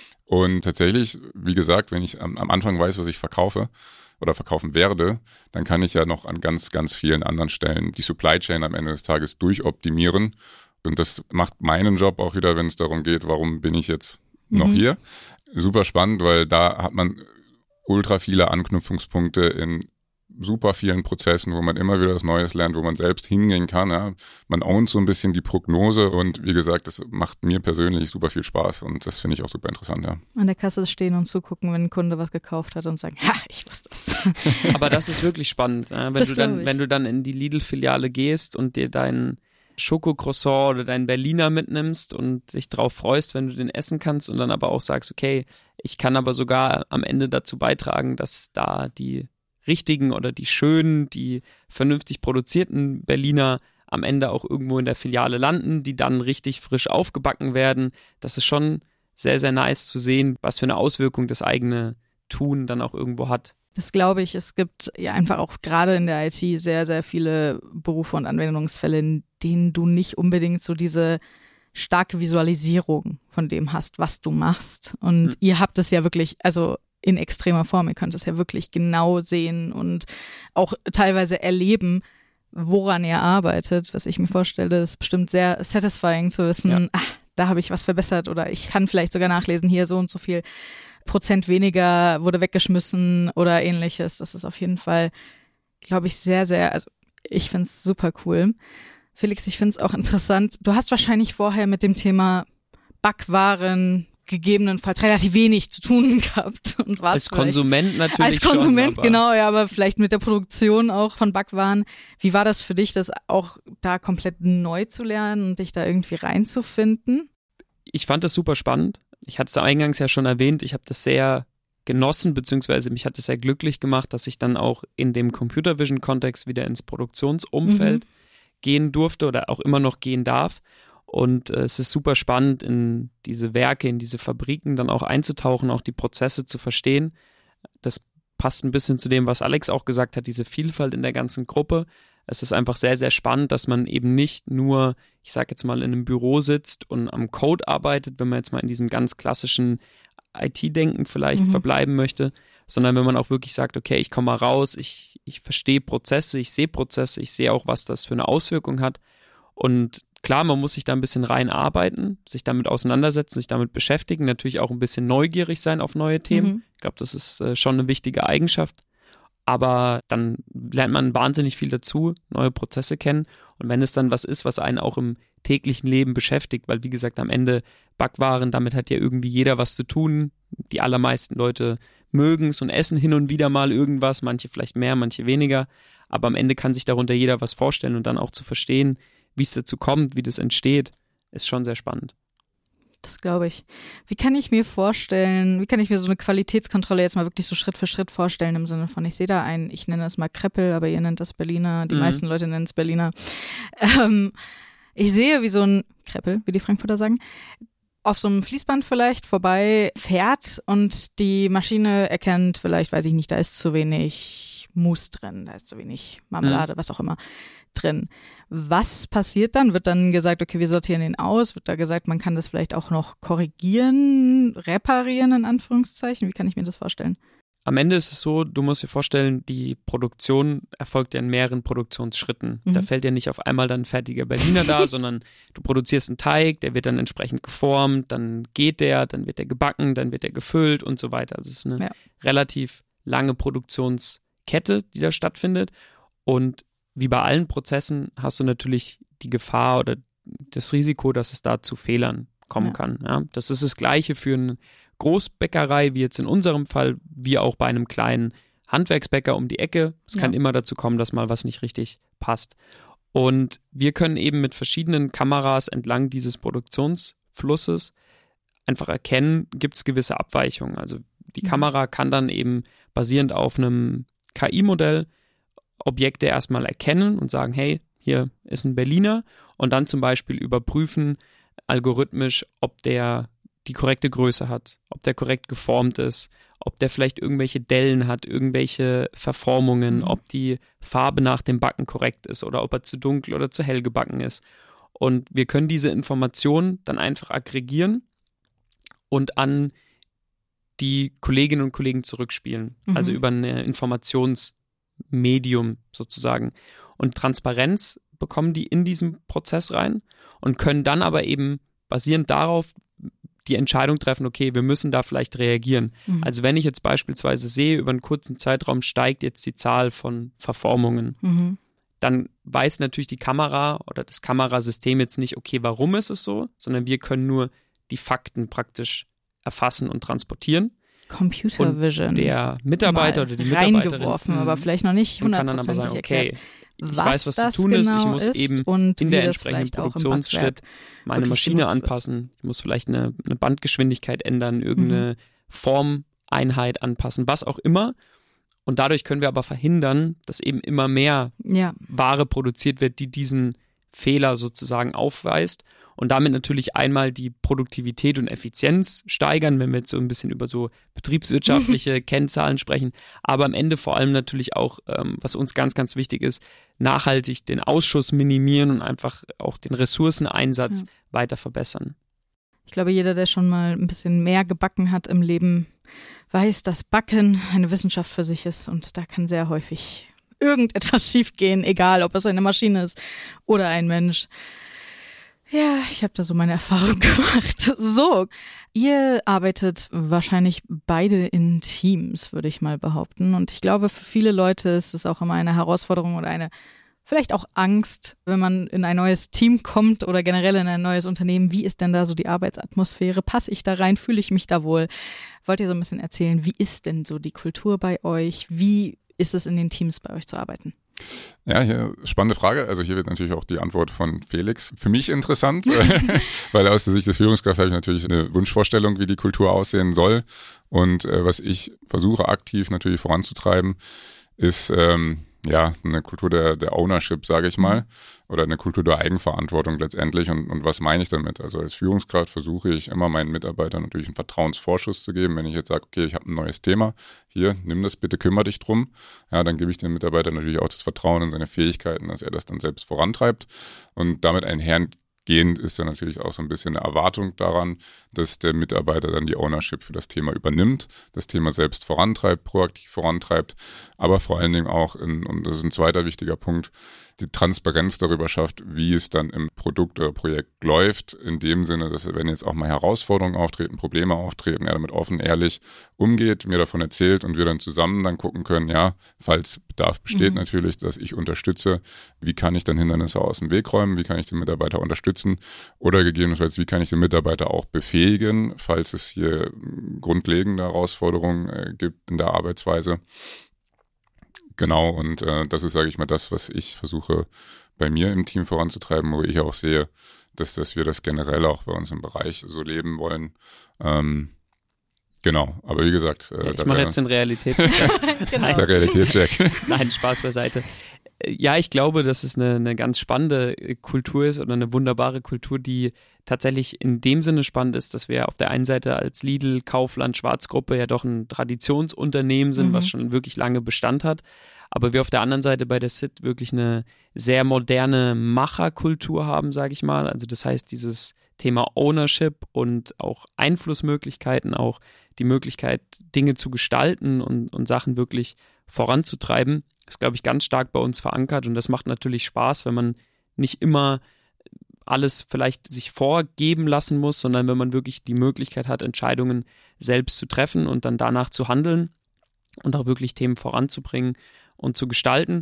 Und tatsächlich, wie gesagt, wenn ich am, am Anfang weiß, was ich verkaufe oder verkaufen werde, dann kann ich ja noch an ganz, ganz vielen anderen Stellen die Supply Chain am Ende des Tages durchoptimieren. Und das macht meinen Job auch wieder, wenn es darum geht, warum bin ich jetzt noch Mhm. hier. Super spannend, weil da hat man ultra viele Anknüpfungspunkte in super vielen Prozessen, wo man immer wieder was Neues lernt, wo man selbst hingehen kann. Ja. Man ownt so ein bisschen die Prognose und wie gesagt, das macht mir persönlich super viel Spaß und das finde ich auch super interessant. Ja. An der Kasse stehen und zugucken, wenn ein Kunde was gekauft hat und sagen, ha, ich wusste es. Aber das ist wirklich spannend, äh, wenn Das du glaub dann, ich. wenn du dann in die Lidl-Filiale gehst und dir dein Schokocroissant oder deinen Berliner mitnimmst und dich drauf freust, wenn du den essen kannst und dann aber auch sagst, okay, ich kann aber sogar am Ende dazu beitragen, dass da die richtigen oder die schönen, die vernünftig produzierten Berliner am Ende auch irgendwo in der Filiale landen, die dann richtig frisch aufgebacken werden. Das ist schon sehr, sehr nice zu sehen, was für eine Auswirkung das eigene Tun dann auch irgendwo hat. Das glaube ich. Es gibt ja einfach auch gerade in der I T sehr, sehr viele Berufe und Anwendungsfälle, in denen du nicht unbedingt so diese starke Visualisierung von dem hast, was du machst. Und Mhm. ihr habt es ja wirklich, also in extremer Form, ihr könnt es ja wirklich genau sehen und auch teilweise erleben, woran ihr arbeitet. Was ich mir vorstelle, ist bestimmt sehr satisfying zu wissen, Ja. ach, da habe ich was verbessert oder ich kann vielleicht sogar nachlesen, hier so und so viel Prozent weniger wurde weggeschmissen oder ähnliches. Das ist auf jeden Fall, glaube ich, sehr, sehr, also ich finde es super cool. Felix, ich finde es auch interessant. Du hast wahrscheinlich vorher mit dem Thema Backwaren gegebenenfalls relativ wenig zu tun gehabt und warst Als Konsument natürlich als Konsument, schon, aber genau, ja, aber vielleicht mit der Produktion auch von Backwaren. Wie war das für dich, das auch da komplett neu zu lernen und dich da irgendwie reinzufinden? Ich fand das super spannend. Ich hatte es eingangs ja schon erwähnt, ich habe das sehr genossen, beziehungsweise mich hat es sehr glücklich gemacht, dass ich dann auch in dem Computer Vision Kontext wieder ins Produktionsumfeld Mhm. gehen durfte oder auch immer noch gehen darf. Und äh, es ist super spannend, in diese Werke, in diese Fabriken dann auch einzutauchen, auch die Prozesse zu verstehen. Das passt ein bisschen zu dem, was Alex auch gesagt hat, diese Vielfalt in der ganzen Gruppe. Es ist einfach sehr, sehr spannend, dass man eben nicht nur, ich sag jetzt mal, in einem Büro sitzt und am Code arbeitet, wenn man jetzt mal in diesem ganz klassischen I T-Denken vielleicht Mhm. verbleiben möchte, sondern wenn man auch wirklich sagt, okay, ich komme mal raus, ich, ich verstehe Prozesse, ich sehe Prozesse, ich sehe auch, was das für eine Auswirkung hat. Und klar, man muss sich da ein bisschen reinarbeiten, sich damit auseinandersetzen, sich damit beschäftigen, natürlich auch ein bisschen neugierig sein auf neue Themen. Mhm. Ich glaube, das ist äh, schon eine wichtige Eigenschaft. Aber dann lernt man wahnsinnig viel dazu, neue Prozesse kennen. Und wenn es dann was ist, was einen auch im täglichen Leben beschäftigt, weil wie gesagt, am Ende Backwaren, damit hat ja irgendwie jeder was zu tun. Die allermeisten Leute mögen es und essen hin und wieder mal irgendwas, manche vielleicht mehr, manche weniger. Aber am Ende kann sich darunter jeder was vorstellen und dann auch zu verstehen, wie es dazu kommt, wie das entsteht, ist schon sehr spannend. Das glaube ich. Wie kann ich mir vorstellen, wie kann ich mir so eine Qualitätskontrolle jetzt mal wirklich so Schritt für Schritt vorstellen, im Sinne von, ich sehe da ein, ich nenne das mal Kreppel, aber ihr nennt das Berliner, die Mhm. meisten Leute nennen es Berliner. Ähm, ich sehe, wie so ein Kreppel, wie die Frankfurter sagen, auf so einem Fließband vielleicht vorbei fährt und die Maschine erkennt vielleicht, weiß ich nicht, da ist zu wenig Mousse drin, da ist zu wenig Marmelade, was auch immer drin. Was passiert dann? Wird dann gesagt, okay, wir sortieren den aus? Wird da gesagt, man kann das vielleicht auch noch korrigieren, reparieren in Anführungszeichen? Wie kann ich mir das vorstellen? Am Ende ist es so, du musst dir vorstellen, die Produktion erfolgt ja in mehreren Produktionsschritten. Mhm. Da fällt ja nicht auf einmal dann ein fertiger Berliner da, sondern du produzierst einen Teig, der wird dann entsprechend geformt, dann geht der, dann wird der gebacken, dann wird der gefüllt und so weiter. Also es ist eine Ja. relativ lange Produktionskette, die da stattfindet. Und wie bei allen Prozessen hast du natürlich die Gefahr oder das Risiko, dass es da zu Fehlern kommen Ja. kann. Ja? Das ist das Gleiche für einen Großbäckerei, wie jetzt in unserem Fall, wie auch bei einem kleinen Handwerksbäcker um die Ecke. Es kann Ja. immer dazu kommen, dass mal was nicht richtig passt. Und wir können eben mit verschiedenen Kameras entlang dieses Produktionsflusses einfach erkennen, gibt es gewisse Abweichungen. Also die Mhm. Kamera kann dann eben basierend auf einem K I-Modell Objekte erstmal erkennen und sagen, hey, hier ist ein Berliner und dann zum Beispiel überprüfen algorithmisch, ob der die korrekte Größe hat, ob der korrekt geformt ist, ob der vielleicht irgendwelche Dellen hat, irgendwelche Verformungen, Mhm. ob die Farbe nach dem Backen korrekt ist oder ob er zu dunkel oder zu hell gebacken ist. Und wir können diese Informationen dann einfach aggregieren und an die Kolleginnen und Kollegen zurückspielen. Mhm. Also über ein Informationsmedium sozusagen. Und Transparenz bekommen die in diesen Prozess rein und können dann aber eben basierend darauf die Entscheidung treffen, okay, wir müssen da vielleicht reagieren. Mhm. Also wenn ich jetzt beispielsweise sehe, über einen kurzen Zeitraum steigt jetzt die Zahl von Verformungen, Mhm. dann weiß natürlich die Kamera oder das Kamerasystem jetzt nicht, okay, warum ist es so, sondern wir können nur die Fakten praktisch erfassen und transportieren. Computer Und Vision. der Mitarbeiter mal oder die Mitarbeiterin reingeworfen, mhm, aber vielleicht noch nicht und kann dann aber sagen, hundertprozentig okay, erklärt, ich weiß, was das zu tun ist, ich genau muss ist eben und in wie der das entsprechenden vielleicht auch im Produktionsschritt Backwerk meine wirklich Maschine genutzt wird. anpassen, ich muss vielleicht eine, eine Bandgeschwindigkeit ändern, irgendeine Formeinheit anpassen, was auch immer. Und dadurch können wir aber verhindern, dass eben immer mehr Ja, Ware produziert wird, die diesen Fehler sozusagen aufweist und damit natürlich einmal die Produktivität und Effizienz steigern, wenn wir jetzt so ein bisschen über so betriebswirtschaftliche Kennzahlen sprechen, aber am Ende vor allem natürlich auch, ähm, was uns ganz, ganz wichtig ist, nachhaltig den Ausschuss minimieren und einfach auch den Ressourceneinsatz Ja. weiter verbessern. ich glaube, jeder, der schon mal ein bisschen mehr gebacken hat im Leben, weiß, dass Backen eine Wissenschaft für sich ist und da kann sehr häufig irgendetwas schiefgehen, egal ob es eine Maschine ist oder ein Mensch. Ja, ich habe da so meine Erfahrung gemacht. So, ihr arbeitet wahrscheinlich beide in Teams, würde ich mal behaupten. Und ich glaube, für viele Leute ist es auch immer eine Herausforderung oder eine vielleicht auch Angst, wenn man in ein neues Team kommt oder generell in ein neues Unternehmen. Wie ist denn da so die Arbeitsatmosphäre? Passe ich da rein? Fühle ich mich da wohl? Wollt ihr so ein bisschen erzählen, wie ist denn so die Kultur bei euch? Wie ist es in den Teams bei euch zu arbeiten? Ja, hier spannende Frage. Also hier wird natürlich auch die Antwort von Felix für mich interessant, weil aus der Sicht des Führungskrafts habe ich natürlich eine Wunschvorstellung, wie die Kultur aussehen soll. Und äh, was ich versuche aktiv natürlich voranzutreiben, ist ähm, ja eine Kultur der, der Ownership, sage ich mal, oder eine Kultur der Eigenverantwortung letztendlich. Und, und was meine ich damit? Also als Führungskraft versuche ich immer meinen Mitarbeitern natürlich einen Vertrauensvorschuss zu geben. Wenn ich jetzt sage, okay, ich habe ein neues Thema, hier, nimm das bitte, kümmere dich drum. Ja, dann gebe ich dem Mitarbeiter natürlich auch das Vertrauen in seine Fähigkeiten, dass er das dann selbst vorantreibt. Und damit einhergehend ist dann natürlich auch so ein bisschen eine Erwartung daran, dass der Mitarbeiter dann die Ownership für das Thema übernimmt, das Thema selbst vorantreibt, proaktiv vorantreibt, aber vor allen Dingen auch, in, und das ist ein zweiter wichtiger Punkt, die Transparenz darüber schafft, wie es dann im Produkt oder Projekt läuft, in dem Sinne, dass wenn jetzt auch mal Herausforderungen auftreten, Probleme auftreten, er damit offen, ehrlich umgeht, mir davon erzählt und wir dann zusammen dann gucken können, ja, falls Bedarf besteht Mhm. natürlich, dass ich unterstütze, wie kann ich dann Hindernisse aus dem Weg räumen, wie kann ich den Mitarbeiter unterstützen oder gegebenenfalls, wie kann ich den Mitarbeiter auch befähigen, falls es hier grundlegende Herausforderungen äh, gibt in der Arbeitsweise. Genau, und äh, das ist, sage ich mal, das, was ich versuche bei mir im Team voranzutreiben, wo ich auch sehe, dass, dass wir das generell auch bei uns im Bereich so leben wollen. Ähm, genau, aber wie gesagt, äh, Ja, ich da mache wär- jetzt den Realitätscheck. Genau. der Realitätscheck. Nein, Spaß beiseite. Ja, ich glaube, dass es eine, eine ganz spannende Kultur ist oder eine wunderbare Kultur, die tatsächlich in dem Sinne spannend ist, dass wir auf der einen Seite als Lidl, Kaufland, Schwarzgruppe ja doch ein Traditionsunternehmen sind, Mhm. was schon wirklich lange Bestand hat, aber wir auf der anderen Seite bei der S I T wirklich eine sehr moderne Macherkultur haben, sage ich mal. Also das heißt, dieses Thema Ownership und auch Einflussmöglichkeiten, auch die Möglichkeit, Dinge zu gestalten und, und Sachen wirklich voranzutreiben, ist, glaube ich, ganz stark bei uns verankert und das macht natürlich Spaß, wenn man nicht immer alles vielleicht sich vorgeben lassen muss, sondern wenn man wirklich die Möglichkeit hat, Entscheidungen selbst zu treffen und dann danach zu handeln und auch wirklich Themen voranzubringen und zu gestalten.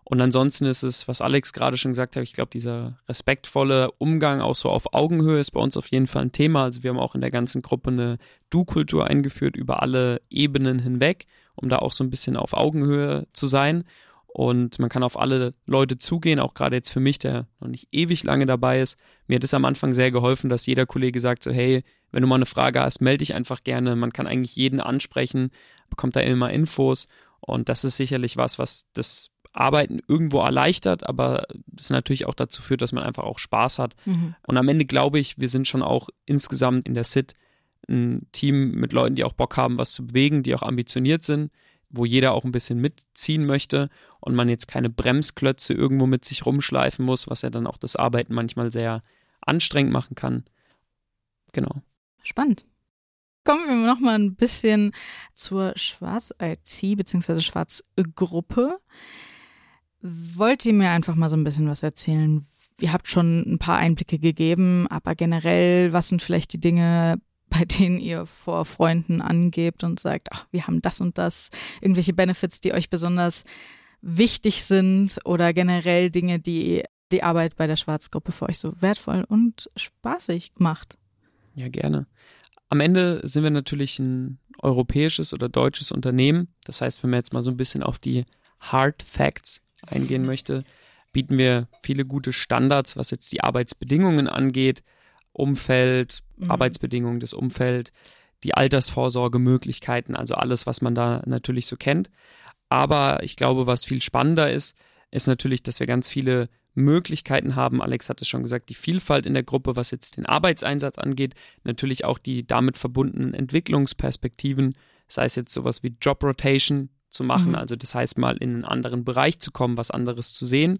Und ansonsten ist es, was Alex gerade schon gesagt hat, ich glaube, dieser respektvolle Umgang auch so auf Augenhöhe ist bei uns auf jeden Fall ein Thema. Also wir haben auch in der ganzen Gruppe eine Du-Kultur eingeführt über alle Ebenen hinweg, um da auch so ein bisschen auf Augenhöhe zu sein. Und man kann auf alle Leute zugehen, auch gerade jetzt für mich, der noch nicht ewig lange dabei ist. Mir hat es am Anfang sehr geholfen, dass jeder Kollege sagt so, hey, wenn du mal eine Frage hast, melde dich einfach gerne. Man kann eigentlich jeden ansprechen, bekommt da immer Infos. Und das ist sicherlich was, was das Arbeiten irgendwo erleichtert, aber das natürlich auch dazu führt, dass man einfach auch Spaß hat. Mhm. Und am Ende glaube ich, wir sind schon auch insgesamt in der S I T ein Team mit Leuten, die auch Bock haben, was zu bewegen, die auch ambitioniert sind, wo jeder auch ein bisschen mitziehen möchte und man jetzt keine Bremsklötze irgendwo mit sich rumschleifen muss, was ja dann auch das Arbeiten manchmal sehr anstrengend machen kann. Genau. Spannend. Kommen wir noch mal ein bisschen zur Schwarz-I T bzw. Schwarz-Gruppe. Wollt ihr mir einfach mal so ein bisschen was erzählen? Ihr habt schon ein paar Einblicke gegeben, aber generell, was sind vielleicht die Dinge, bei denen ihr vor Freunden angebt und sagt, ach, wir haben das und das, irgendwelche Benefits, die euch besonders wichtig sind oder generell Dinge, die die Arbeit bei der Schwarz-Gruppe für euch so wertvoll und spaßig macht? Ja, gerne. Am Ende sind wir natürlich ein europäisches oder deutsches Unternehmen. Das heißt, wenn man jetzt mal so ein bisschen auf die Hard Facts eingehen möchte, bieten wir viele gute Standards, was jetzt die Arbeitsbedingungen angeht, Umfeld, mhm. Arbeitsbedingungen, das Umfeld, die Altersvorsorgemöglichkeiten, also alles, was man da natürlich so kennt. Aber ich glaube, was viel spannender ist, ist natürlich, dass wir ganz viele Möglichkeiten haben. Alex hat es schon gesagt, die Vielfalt in der Gruppe, was jetzt den Arbeitseinsatz angeht, natürlich auch die damit verbundenen Entwicklungsperspektiven, sei es jetzt sowas wie Job Rotation zu machen, mhm. also das heißt mal in einen anderen Bereich zu kommen, was anderes zu sehen.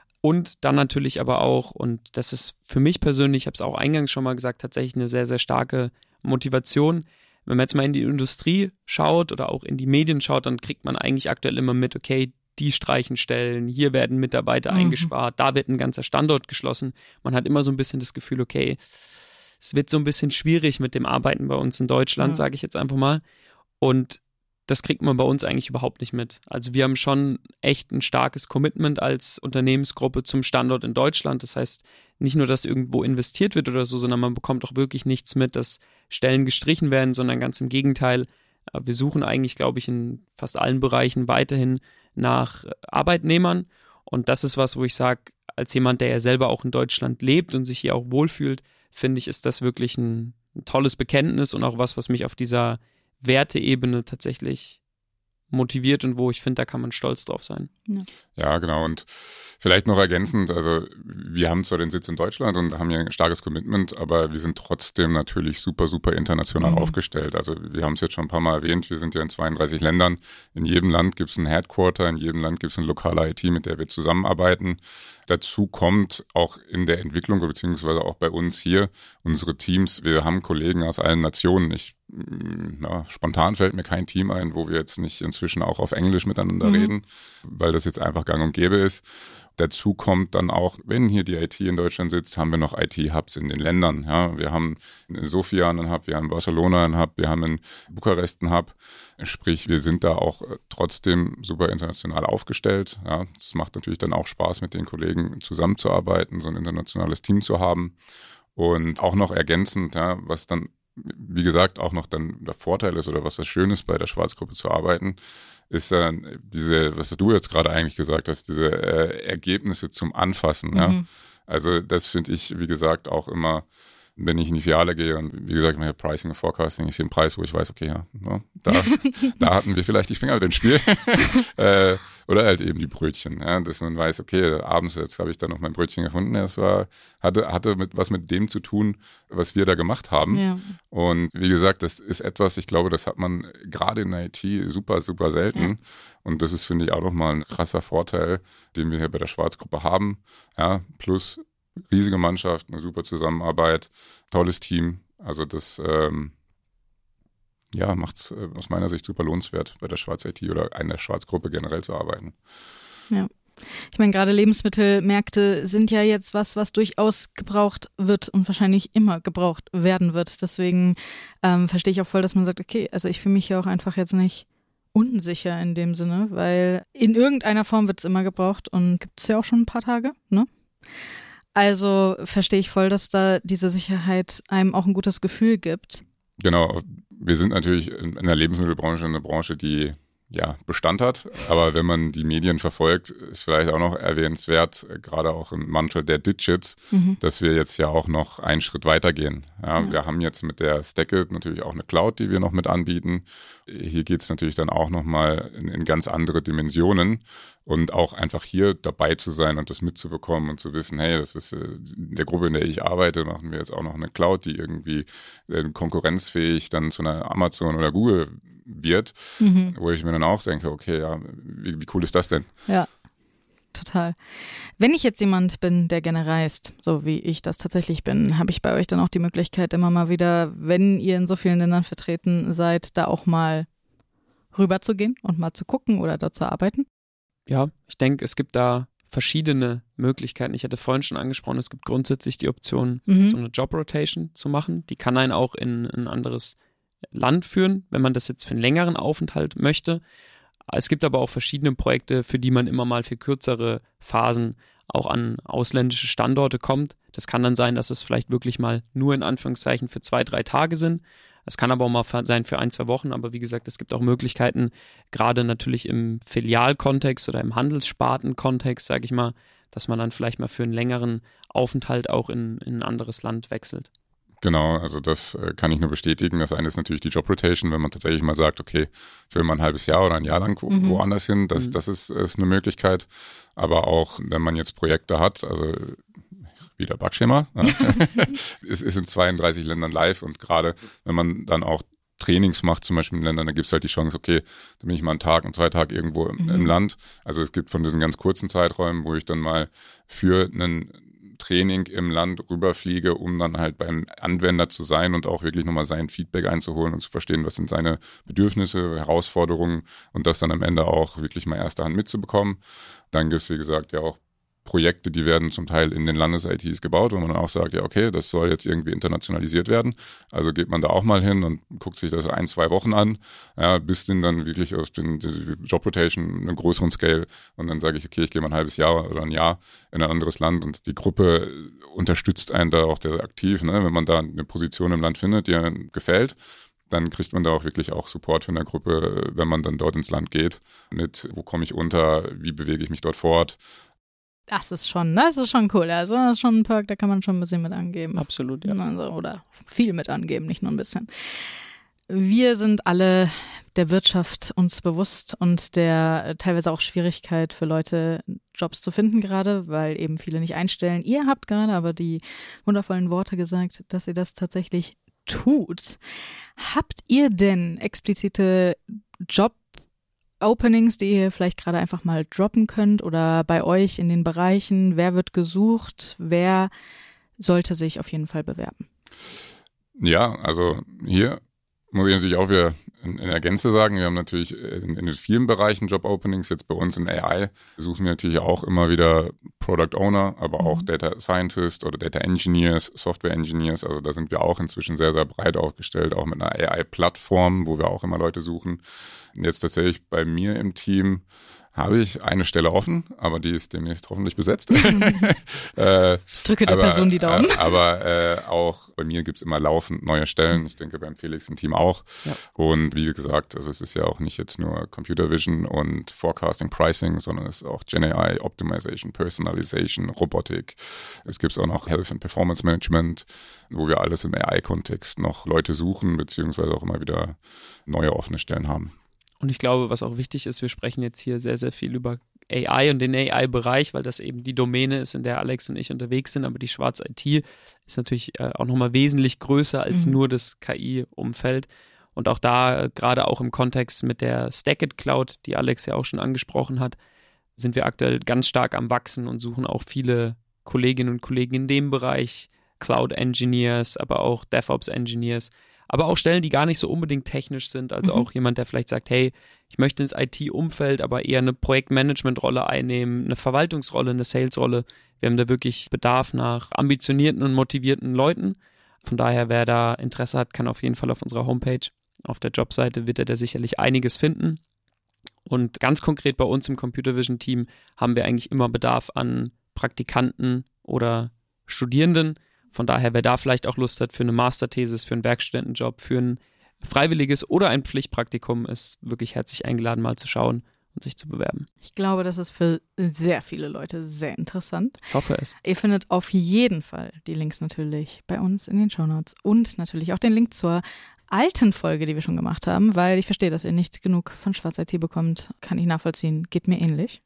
Und dann natürlich aber auch, und das ist für mich persönlich, ich habe es auch eingangs schon mal gesagt, tatsächlich eine sehr, sehr starke Motivation. Wenn man jetzt mal in die Industrie schaut oder auch in die Medien schaut, dann kriegt man eigentlich aktuell immer mit, okay, die streichen Stellen, hier werden Mitarbeiter mhm. eingespart, da wird ein ganzer Standort geschlossen. Man hat immer so ein bisschen das Gefühl, okay, es wird so ein bisschen schwierig mit dem Arbeiten bei uns in Deutschland, ja. sage ich jetzt einfach mal. Und das kriegt man bei uns eigentlich überhaupt nicht mit. Also wir haben schon echt ein starkes Commitment als Unternehmensgruppe zum Standort in Deutschland. Das heißt, nicht nur, dass irgendwo investiert wird oder so, sondern man bekommt auch wirklich nichts mit, dass Stellen gestrichen werden, sondern ganz im Gegenteil. Wir suchen eigentlich, glaube ich, in fast allen Bereichen weiterhin nach Arbeitnehmern. Und das ist was, wo ich sage, als jemand, der ja selber auch in Deutschland lebt und sich hier auch wohlfühlt, finde ich, ist das wirklich ein, ein tolles Bekenntnis und auch was, was mich auf dieser Werteebene tatsächlich motiviert und wo ich finde, da kann man stolz drauf sein. Ja. ja, genau. Und vielleicht noch ergänzend, also wir haben zwar den Sitz in Deutschland und haben hier ein starkes Commitment, aber wir sind trotzdem natürlich super, super international mhm. aufgestellt. Also wir haben es jetzt schon ein paar Mal erwähnt, wir sind ja in zweiunddreißig Ländern. In jedem Land gibt es ein Headquarter, in jedem Land gibt es eine lokale I T, mit der wir zusammenarbeiten. Dazu kommt auch in der Entwicklung, beziehungsweise auch bei uns hier, unsere Teams, wir haben Kollegen aus allen Nationen. Ich, na, spontan fällt mir kein Team ein, wo wir jetzt nicht inzwischen auch auf Englisch miteinander mhm. reden, weil das jetzt einfach gang und gäbe ist. Dazu kommt dann auch, wenn hier die I T in Deutschland sitzt, haben wir noch I T-Hubs in den Ländern. Ja, wir haben in Sofia einen Hub, wir haben in Barcelona einen Hub, wir haben in Bukarest einen Hub. Sprich, wir sind da auch trotzdem super international aufgestellt. Ja, das macht natürlich dann auch Spaß, mit den Kollegen zusammenzuarbeiten, so ein internationales Team zu haben. Und auch noch ergänzend, ja, was dann, wie gesagt, auch noch dann der Vorteil ist oder was das Schöne ist, bei der Schwarzgruppe zu arbeiten, ist dann äh, diese, was du jetzt gerade eigentlich gesagt hast, diese äh, Ergebnisse zum Anfassen. Mhm. Ja? Also das finde ich, wie gesagt, auch immer, wenn ich in die Filiale gehe und wie gesagt, mein Pricing und Forecasting ist hier ein Preis, wo ich weiß, okay, ja, ne, da, da hatten wir vielleicht die Finger mit dem Spiel. äh, oder halt eben die Brötchen, ja, dass man weiß, okay, abends jetzt habe ich dann noch mein Brötchen gefunden. Es war, hatte, hatte mit, was mit dem zu tun, was wir da gemacht haben. Ja. Und wie gesagt, das ist etwas, ich glaube, das hat man gerade in der I T super, super selten. Ja. Und das ist, finde ich, auch nochmal ein krasser Vorteil, den wir hier bei der Schwarzgruppe haben. Ja, plus riesige Mannschaft, eine super Zusammenarbeit, tolles Team. Also das ähm, ja, macht es äh, aus meiner Sicht super lohnenswert, bei der Schwarz I T oder in der Schwarzgruppe generell zu arbeiten. Ja. Ich meine, gerade Lebensmittelmärkte sind ja jetzt was, was durchaus gebraucht wird und wahrscheinlich immer gebraucht werden wird. Deswegen ähm, verstehe ich auch voll, dass man sagt, okay, also ich fühle mich ja auch einfach jetzt nicht unsicher in dem Sinne, weil in irgendeiner Form wird es immer gebraucht und gibt es ja auch schon ein paar Tage, ne? Also verstehe ich voll, dass da diese Sicherheit einem auch ein gutes Gefühl gibt. Genau, wir sind natürlich in, in der Lebensmittelbranche eine Branche, die ja Bestand hat, aber wenn man die Medien verfolgt, ist vielleicht auch noch erwähnenswert, gerade auch im Mantel der Digits, mhm. dass wir jetzt ja auch noch einen Schritt weitergehen. Ja, ja. Wir haben jetzt mit der Stackit natürlich auch eine Cloud, die wir noch mit anbieten. Hier geht es natürlich dann auch nochmal in, in ganz andere Dimensionen und auch einfach hier dabei zu sein und das mitzubekommen und zu wissen, hey, das ist in der Gruppe, in der ich arbeite, machen wir jetzt auch noch eine Cloud, die irgendwie konkurrenzfähig dann zu einer Amazon oder Google wird, mhm. wo ich mir dann auch denke, okay, ja, wie, wie cool ist das denn? Ja, total. Wenn ich jetzt jemand bin, der gerne reist, so wie ich das tatsächlich bin, habe ich bei euch dann auch die Möglichkeit, immer mal wieder, wenn ihr in so vielen Ländern vertreten seid, da auch mal rüber zu gehen und mal zu gucken oder dort zu arbeiten? Ja, ich denke, es gibt da verschiedene Möglichkeiten. Ich hatte vorhin schon angesprochen, es gibt grundsätzlich die Option, mhm. so eine Job-Rotation zu machen. Die kann einen auch in ein anderes Land führen, wenn man das jetzt für einen längeren Aufenthalt möchte. Es gibt aber auch verschiedene Projekte, für die man immer mal für kürzere Phasen auch an ausländische Standorte kommt. Das kann dann sein, dass es vielleicht wirklich mal nur in Anführungszeichen für zwei, drei Tage sind. Es kann aber auch mal sein für ein, zwei Wochen. Aber wie gesagt, es gibt auch Möglichkeiten, gerade natürlich im Filialkontext oder im Handelsspartenkontext, sage ich mal, dass man dann vielleicht mal für einen längeren Aufenthalt auch in, in ein anderes Land wechselt. Genau, also das äh, kann ich nur bestätigen. Das eine ist natürlich die Job Rotation, wenn man tatsächlich mal sagt, okay, ich will mal ein halbes Jahr oder ein Jahr lang wo, mhm. woanders hin, das, mhm. das ist, ist eine Möglichkeit. Aber auch, wenn man jetzt Projekte hat, also wieder Backschema, es ist in zweiunddreißig Ländern live und gerade wenn man dann auch Trainings macht, zum Beispiel in Ländern, da gibt es halt die Chance, okay, da bin ich mal einen Tag und zwei Tage irgendwo im, mhm. im Land. Also es gibt von diesen ganz kurzen Zeiträumen, wo ich dann mal für einen Training im Land rüberfliege, um dann halt beim Anwender zu sein und auch wirklich nochmal sein Feedback einzuholen und zu verstehen, was sind seine Bedürfnisse, Herausforderungen und das dann am Ende auch wirklich mal erster Hand mitzubekommen. Dann gibt es, wie gesagt, ja auch Projekte, die werden zum Teil in den Landes-I Ts gebaut, wo man dann auch sagt, ja okay, das soll jetzt irgendwie internationalisiert werden. Also geht man da auch mal hin und guckt sich das ein, zwei Wochen an, ja, bis dann dann wirklich aus den Job-Rotation einen größeren Scale und dann sage ich, okay, ich gehe mal ein halbes Jahr oder ein Jahr in ein anderes Land und die Gruppe unterstützt einen da auch sehr aktiv, ne? Wenn man da eine Position im Land findet, die einem gefällt, dann kriegt man da auch wirklich auch Support von der Gruppe, wenn man dann dort ins Land geht, mit wo komme ich unter, wie bewege ich mich dort fort. Das ist schon, das ist schon cool. Also das ist schon ein Perk, da kann man schon ein bisschen mit angeben. Absolut, ja. Also, oder viel mit angeben, nicht nur ein bisschen. Wir sind alle der Wirtschaft uns bewusst und der teilweise auch Schwierigkeit für Leute, Jobs zu finden gerade, weil eben viele nicht einstellen. Ihr habt gerade aber die wundervollen Worte gesagt, dass ihr das tatsächlich tut. Habt ihr denn explizite Job Openings, die ihr vielleicht gerade einfach mal droppen könnt oder bei euch in den Bereichen, wer wird gesucht, wer sollte sich auf jeden Fall bewerben? Ja, also hier muss ich natürlich auch wieder in, in der Gänze sagen, wir haben natürlich in, in vielen Bereichen Job-Openings, jetzt bei uns in A I suchen wir natürlich auch immer wieder Product Owner, aber auch mhm. Data Scientist oder Data Engineers, Software Engineers, also da sind wir auch inzwischen sehr, sehr breit aufgestellt, auch mit einer A I-Plattform, wo wir auch immer Leute suchen. Und jetzt tatsächlich bei mir im Team habe ich eine Stelle offen, aber die ist demnächst hoffentlich besetzt. äh, ich drücke der aber, Person die Daumen. Äh, aber äh, auch bei mir gibt es immer laufend neue Stellen. Ich denke beim Felix im Team auch. Ja. Und wie gesagt, also es ist ja auch nicht jetzt nur Computer Vision und Forecasting, Pricing, sondern es ist auch Gen A I, Optimization, Personalization, Robotik. Es gibt auch noch Health and Performance Management, wo wir alles im A I-Kontext noch Leute suchen, beziehungsweise auch immer wieder neue offene Stellen haben. Und ich glaube, was auch wichtig ist, wir sprechen jetzt hier sehr, sehr viel über A I und den A I-Bereich, weil das eben die Domäne ist, in der Alex und ich unterwegs sind. Aber die Schwarz I T ist natürlich äh, auch nochmal wesentlich größer als mhm. nur das K I-Umfeld. Und auch da, äh, gerade auch im Kontext mit der Stackit Cloud, die Alex ja auch schon angesprochen hat, sind wir aktuell ganz stark am Wachsen und suchen auch viele Kolleginnen und Kollegen in dem Bereich, Cloud Engineers, aber auch DevOps Engineers. Aber auch Stellen, die gar nicht so unbedingt technisch sind. Also mhm. auch jemand, der vielleicht sagt, hey, ich möchte ins I T-Umfeld, aber eher eine Projektmanagement-Rolle einnehmen, eine Verwaltungsrolle, eine Sales-Rolle. Wir haben da wirklich Bedarf nach ambitionierten und motivierten Leuten. Von daher, wer da Interesse hat, kann auf jeden Fall auf unserer Homepage, auf der Jobseite, wird er da sicherlich einiges finden. Und ganz konkret bei uns im Computer Vision Team haben wir eigentlich immer Bedarf an Praktikanten oder Studierenden. Von daher, wer da vielleicht auch Lust hat für eine Masterthesis, für einen Werkstudentenjob, für ein freiwilliges oder ein Pflichtpraktikum, ist wirklich herzlich eingeladen, mal zu schauen und sich zu bewerben. Ich glaube, das ist für sehr viele Leute sehr interessant. Ich hoffe es. Ihr findet auf jeden Fall die Links natürlich bei uns in den Shownotes und natürlich auch den Link zur alten Folge, die wir schon gemacht haben, weil ich verstehe, dass ihr nicht genug von Schwarz I T bekommt. Kann ich nachvollziehen. Geht mir ähnlich.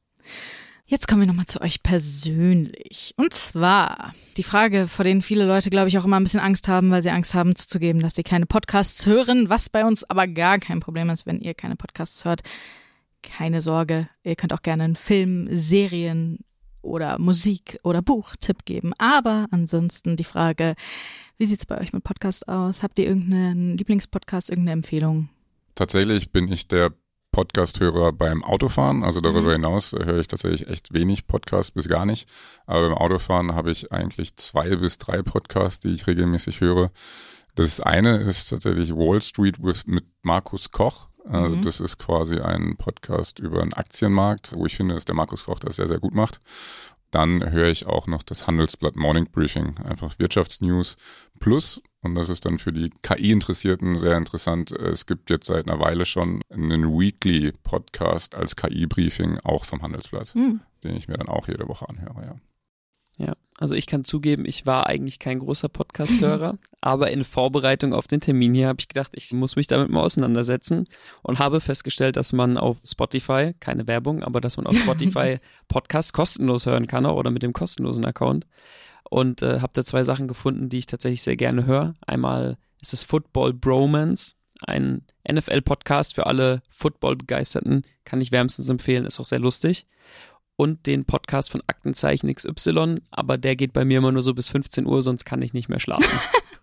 Jetzt kommen wir nochmal zu euch persönlich. Und zwar die Frage, vor denen viele Leute, glaube ich, auch immer ein bisschen Angst haben, weil sie Angst haben zuzugeben, dass sie keine Podcasts hören, was bei uns aber gar kein Problem ist, wenn ihr keine Podcasts hört. Keine Sorge, ihr könnt auch gerne einen Film, Serien oder Musik oder Buch-Tipp geben. Aber ansonsten die Frage, wie sieht es bei euch mit Podcasts aus? Habt ihr irgendeinen Lieblingspodcast, irgendeine Empfehlung? Tatsächlich bin ich der Podcast-Hörer beim Autofahren. Also darüber mhm. hinaus höre ich tatsächlich echt wenig Podcasts, bis gar nicht. Aber beim Autofahren habe ich eigentlich zwei bis drei Podcasts, die ich regelmäßig höre. Das eine ist tatsächlich Wall Street with, mit Markus Koch. Also mhm. das ist quasi ein Podcast über den Aktienmarkt, wo ich finde, dass der Markus Koch das sehr, sehr gut macht. Dann höre ich auch noch das Handelsblatt Morning Briefing, einfach Wirtschaftsnews plus. Und das ist dann für die K I-Interessierten sehr interessant. Es gibt jetzt seit einer Weile schon einen Weekly-Podcast als K I-Briefing, auch vom Handelsblatt, mhm. den ich mir dann auch jede Woche anhöre, ja. Ja, also ich kann zugeben, ich war eigentlich kein großer Podcast-Hörer, aber in Vorbereitung auf den Termin hier habe ich gedacht, ich muss mich damit mal auseinandersetzen und habe festgestellt, dass man auf Spotify, keine Werbung, aber dass man auf Spotify Podcasts kostenlos hören kann auch oder mit dem kostenlosen Account und äh, habe da zwei Sachen gefunden, die ich tatsächlich sehr gerne höre. Einmal ist es Football Bromance, ein N F L-Podcast für alle Football-Begeisterten, kann ich wärmstens empfehlen, ist auch sehr lustig. Und den Podcast von Aktenzeichen X Y, aber der geht bei mir immer nur so bis fünfzehn Uhr, sonst kann ich nicht mehr schlafen.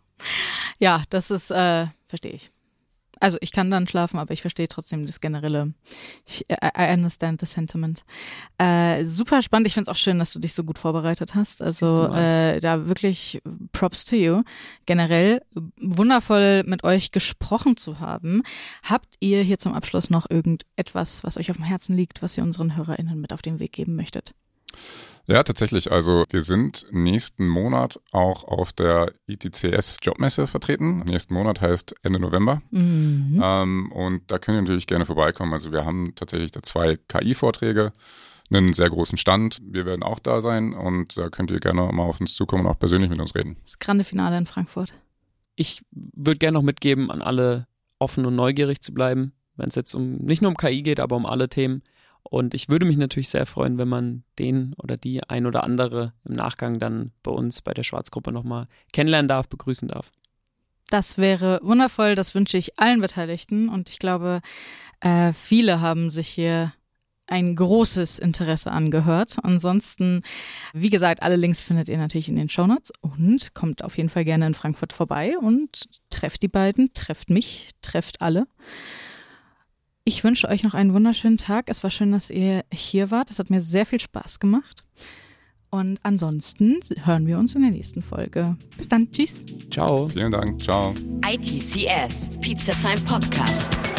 Ja, das ist, äh, verstehe ich. Also ich kann dann schlafen, aber ich verstehe trotzdem das generelle, ich, I understand the sentiment. Äh, super spannend, ich finde es auch schön, dass du dich so gut vorbereitet hast, also äh, da wirklich Props to you. Generell wundervoll mit euch gesprochen zu haben. Habt ihr hier zum Abschluss noch irgendetwas, was euch auf dem Herzen liegt, was ihr unseren HörerInnen mit auf den Weg geben möchtet? Ja, tatsächlich. Also wir sind nächsten Monat auch auf der I T C S Jobmesse vertreten. Nächsten Monat heißt Ende November. Mhm. Ähm, und da könnt ihr natürlich gerne vorbeikommen. Also wir haben tatsächlich da zwei K I-Vorträge, einen sehr großen Stand. Wir werden auch da sein und da könnt ihr gerne mal auf uns zukommen und auch persönlich mit uns reden. Das grande Finale in Frankfurt. Ich würde gerne noch mitgeben, an alle offen und neugierig zu bleiben, wenn es jetzt um nicht nur um K I geht, aber um alle Themen. Und ich würde mich natürlich sehr freuen, wenn man den oder die ein oder andere im Nachgang dann bei uns bei der Schwarzgruppe nochmal kennenlernen darf, begrüßen darf. Das wäre wundervoll, das wünsche ich allen Beteiligten und ich glaube, äh, viele haben sich hier ein großes Interesse angehört. Ansonsten, wie gesagt, alle Links findet ihr natürlich in den Shownotes und kommt auf jeden Fall gerne in Frankfurt vorbei und trefft die beiden, trefft mich, trefft alle. Ich wünsche euch noch einen wunderschönen Tag. Es war schön, dass ihr hier wart. Es hat mir sehr viel Spaß gemacht. Und ansonsten hören wir uns in der nächsten Folge. Bis dann. Tschüss. Ciao. Vielen Dank. Ciao. I T C S Pizza Time Podcast.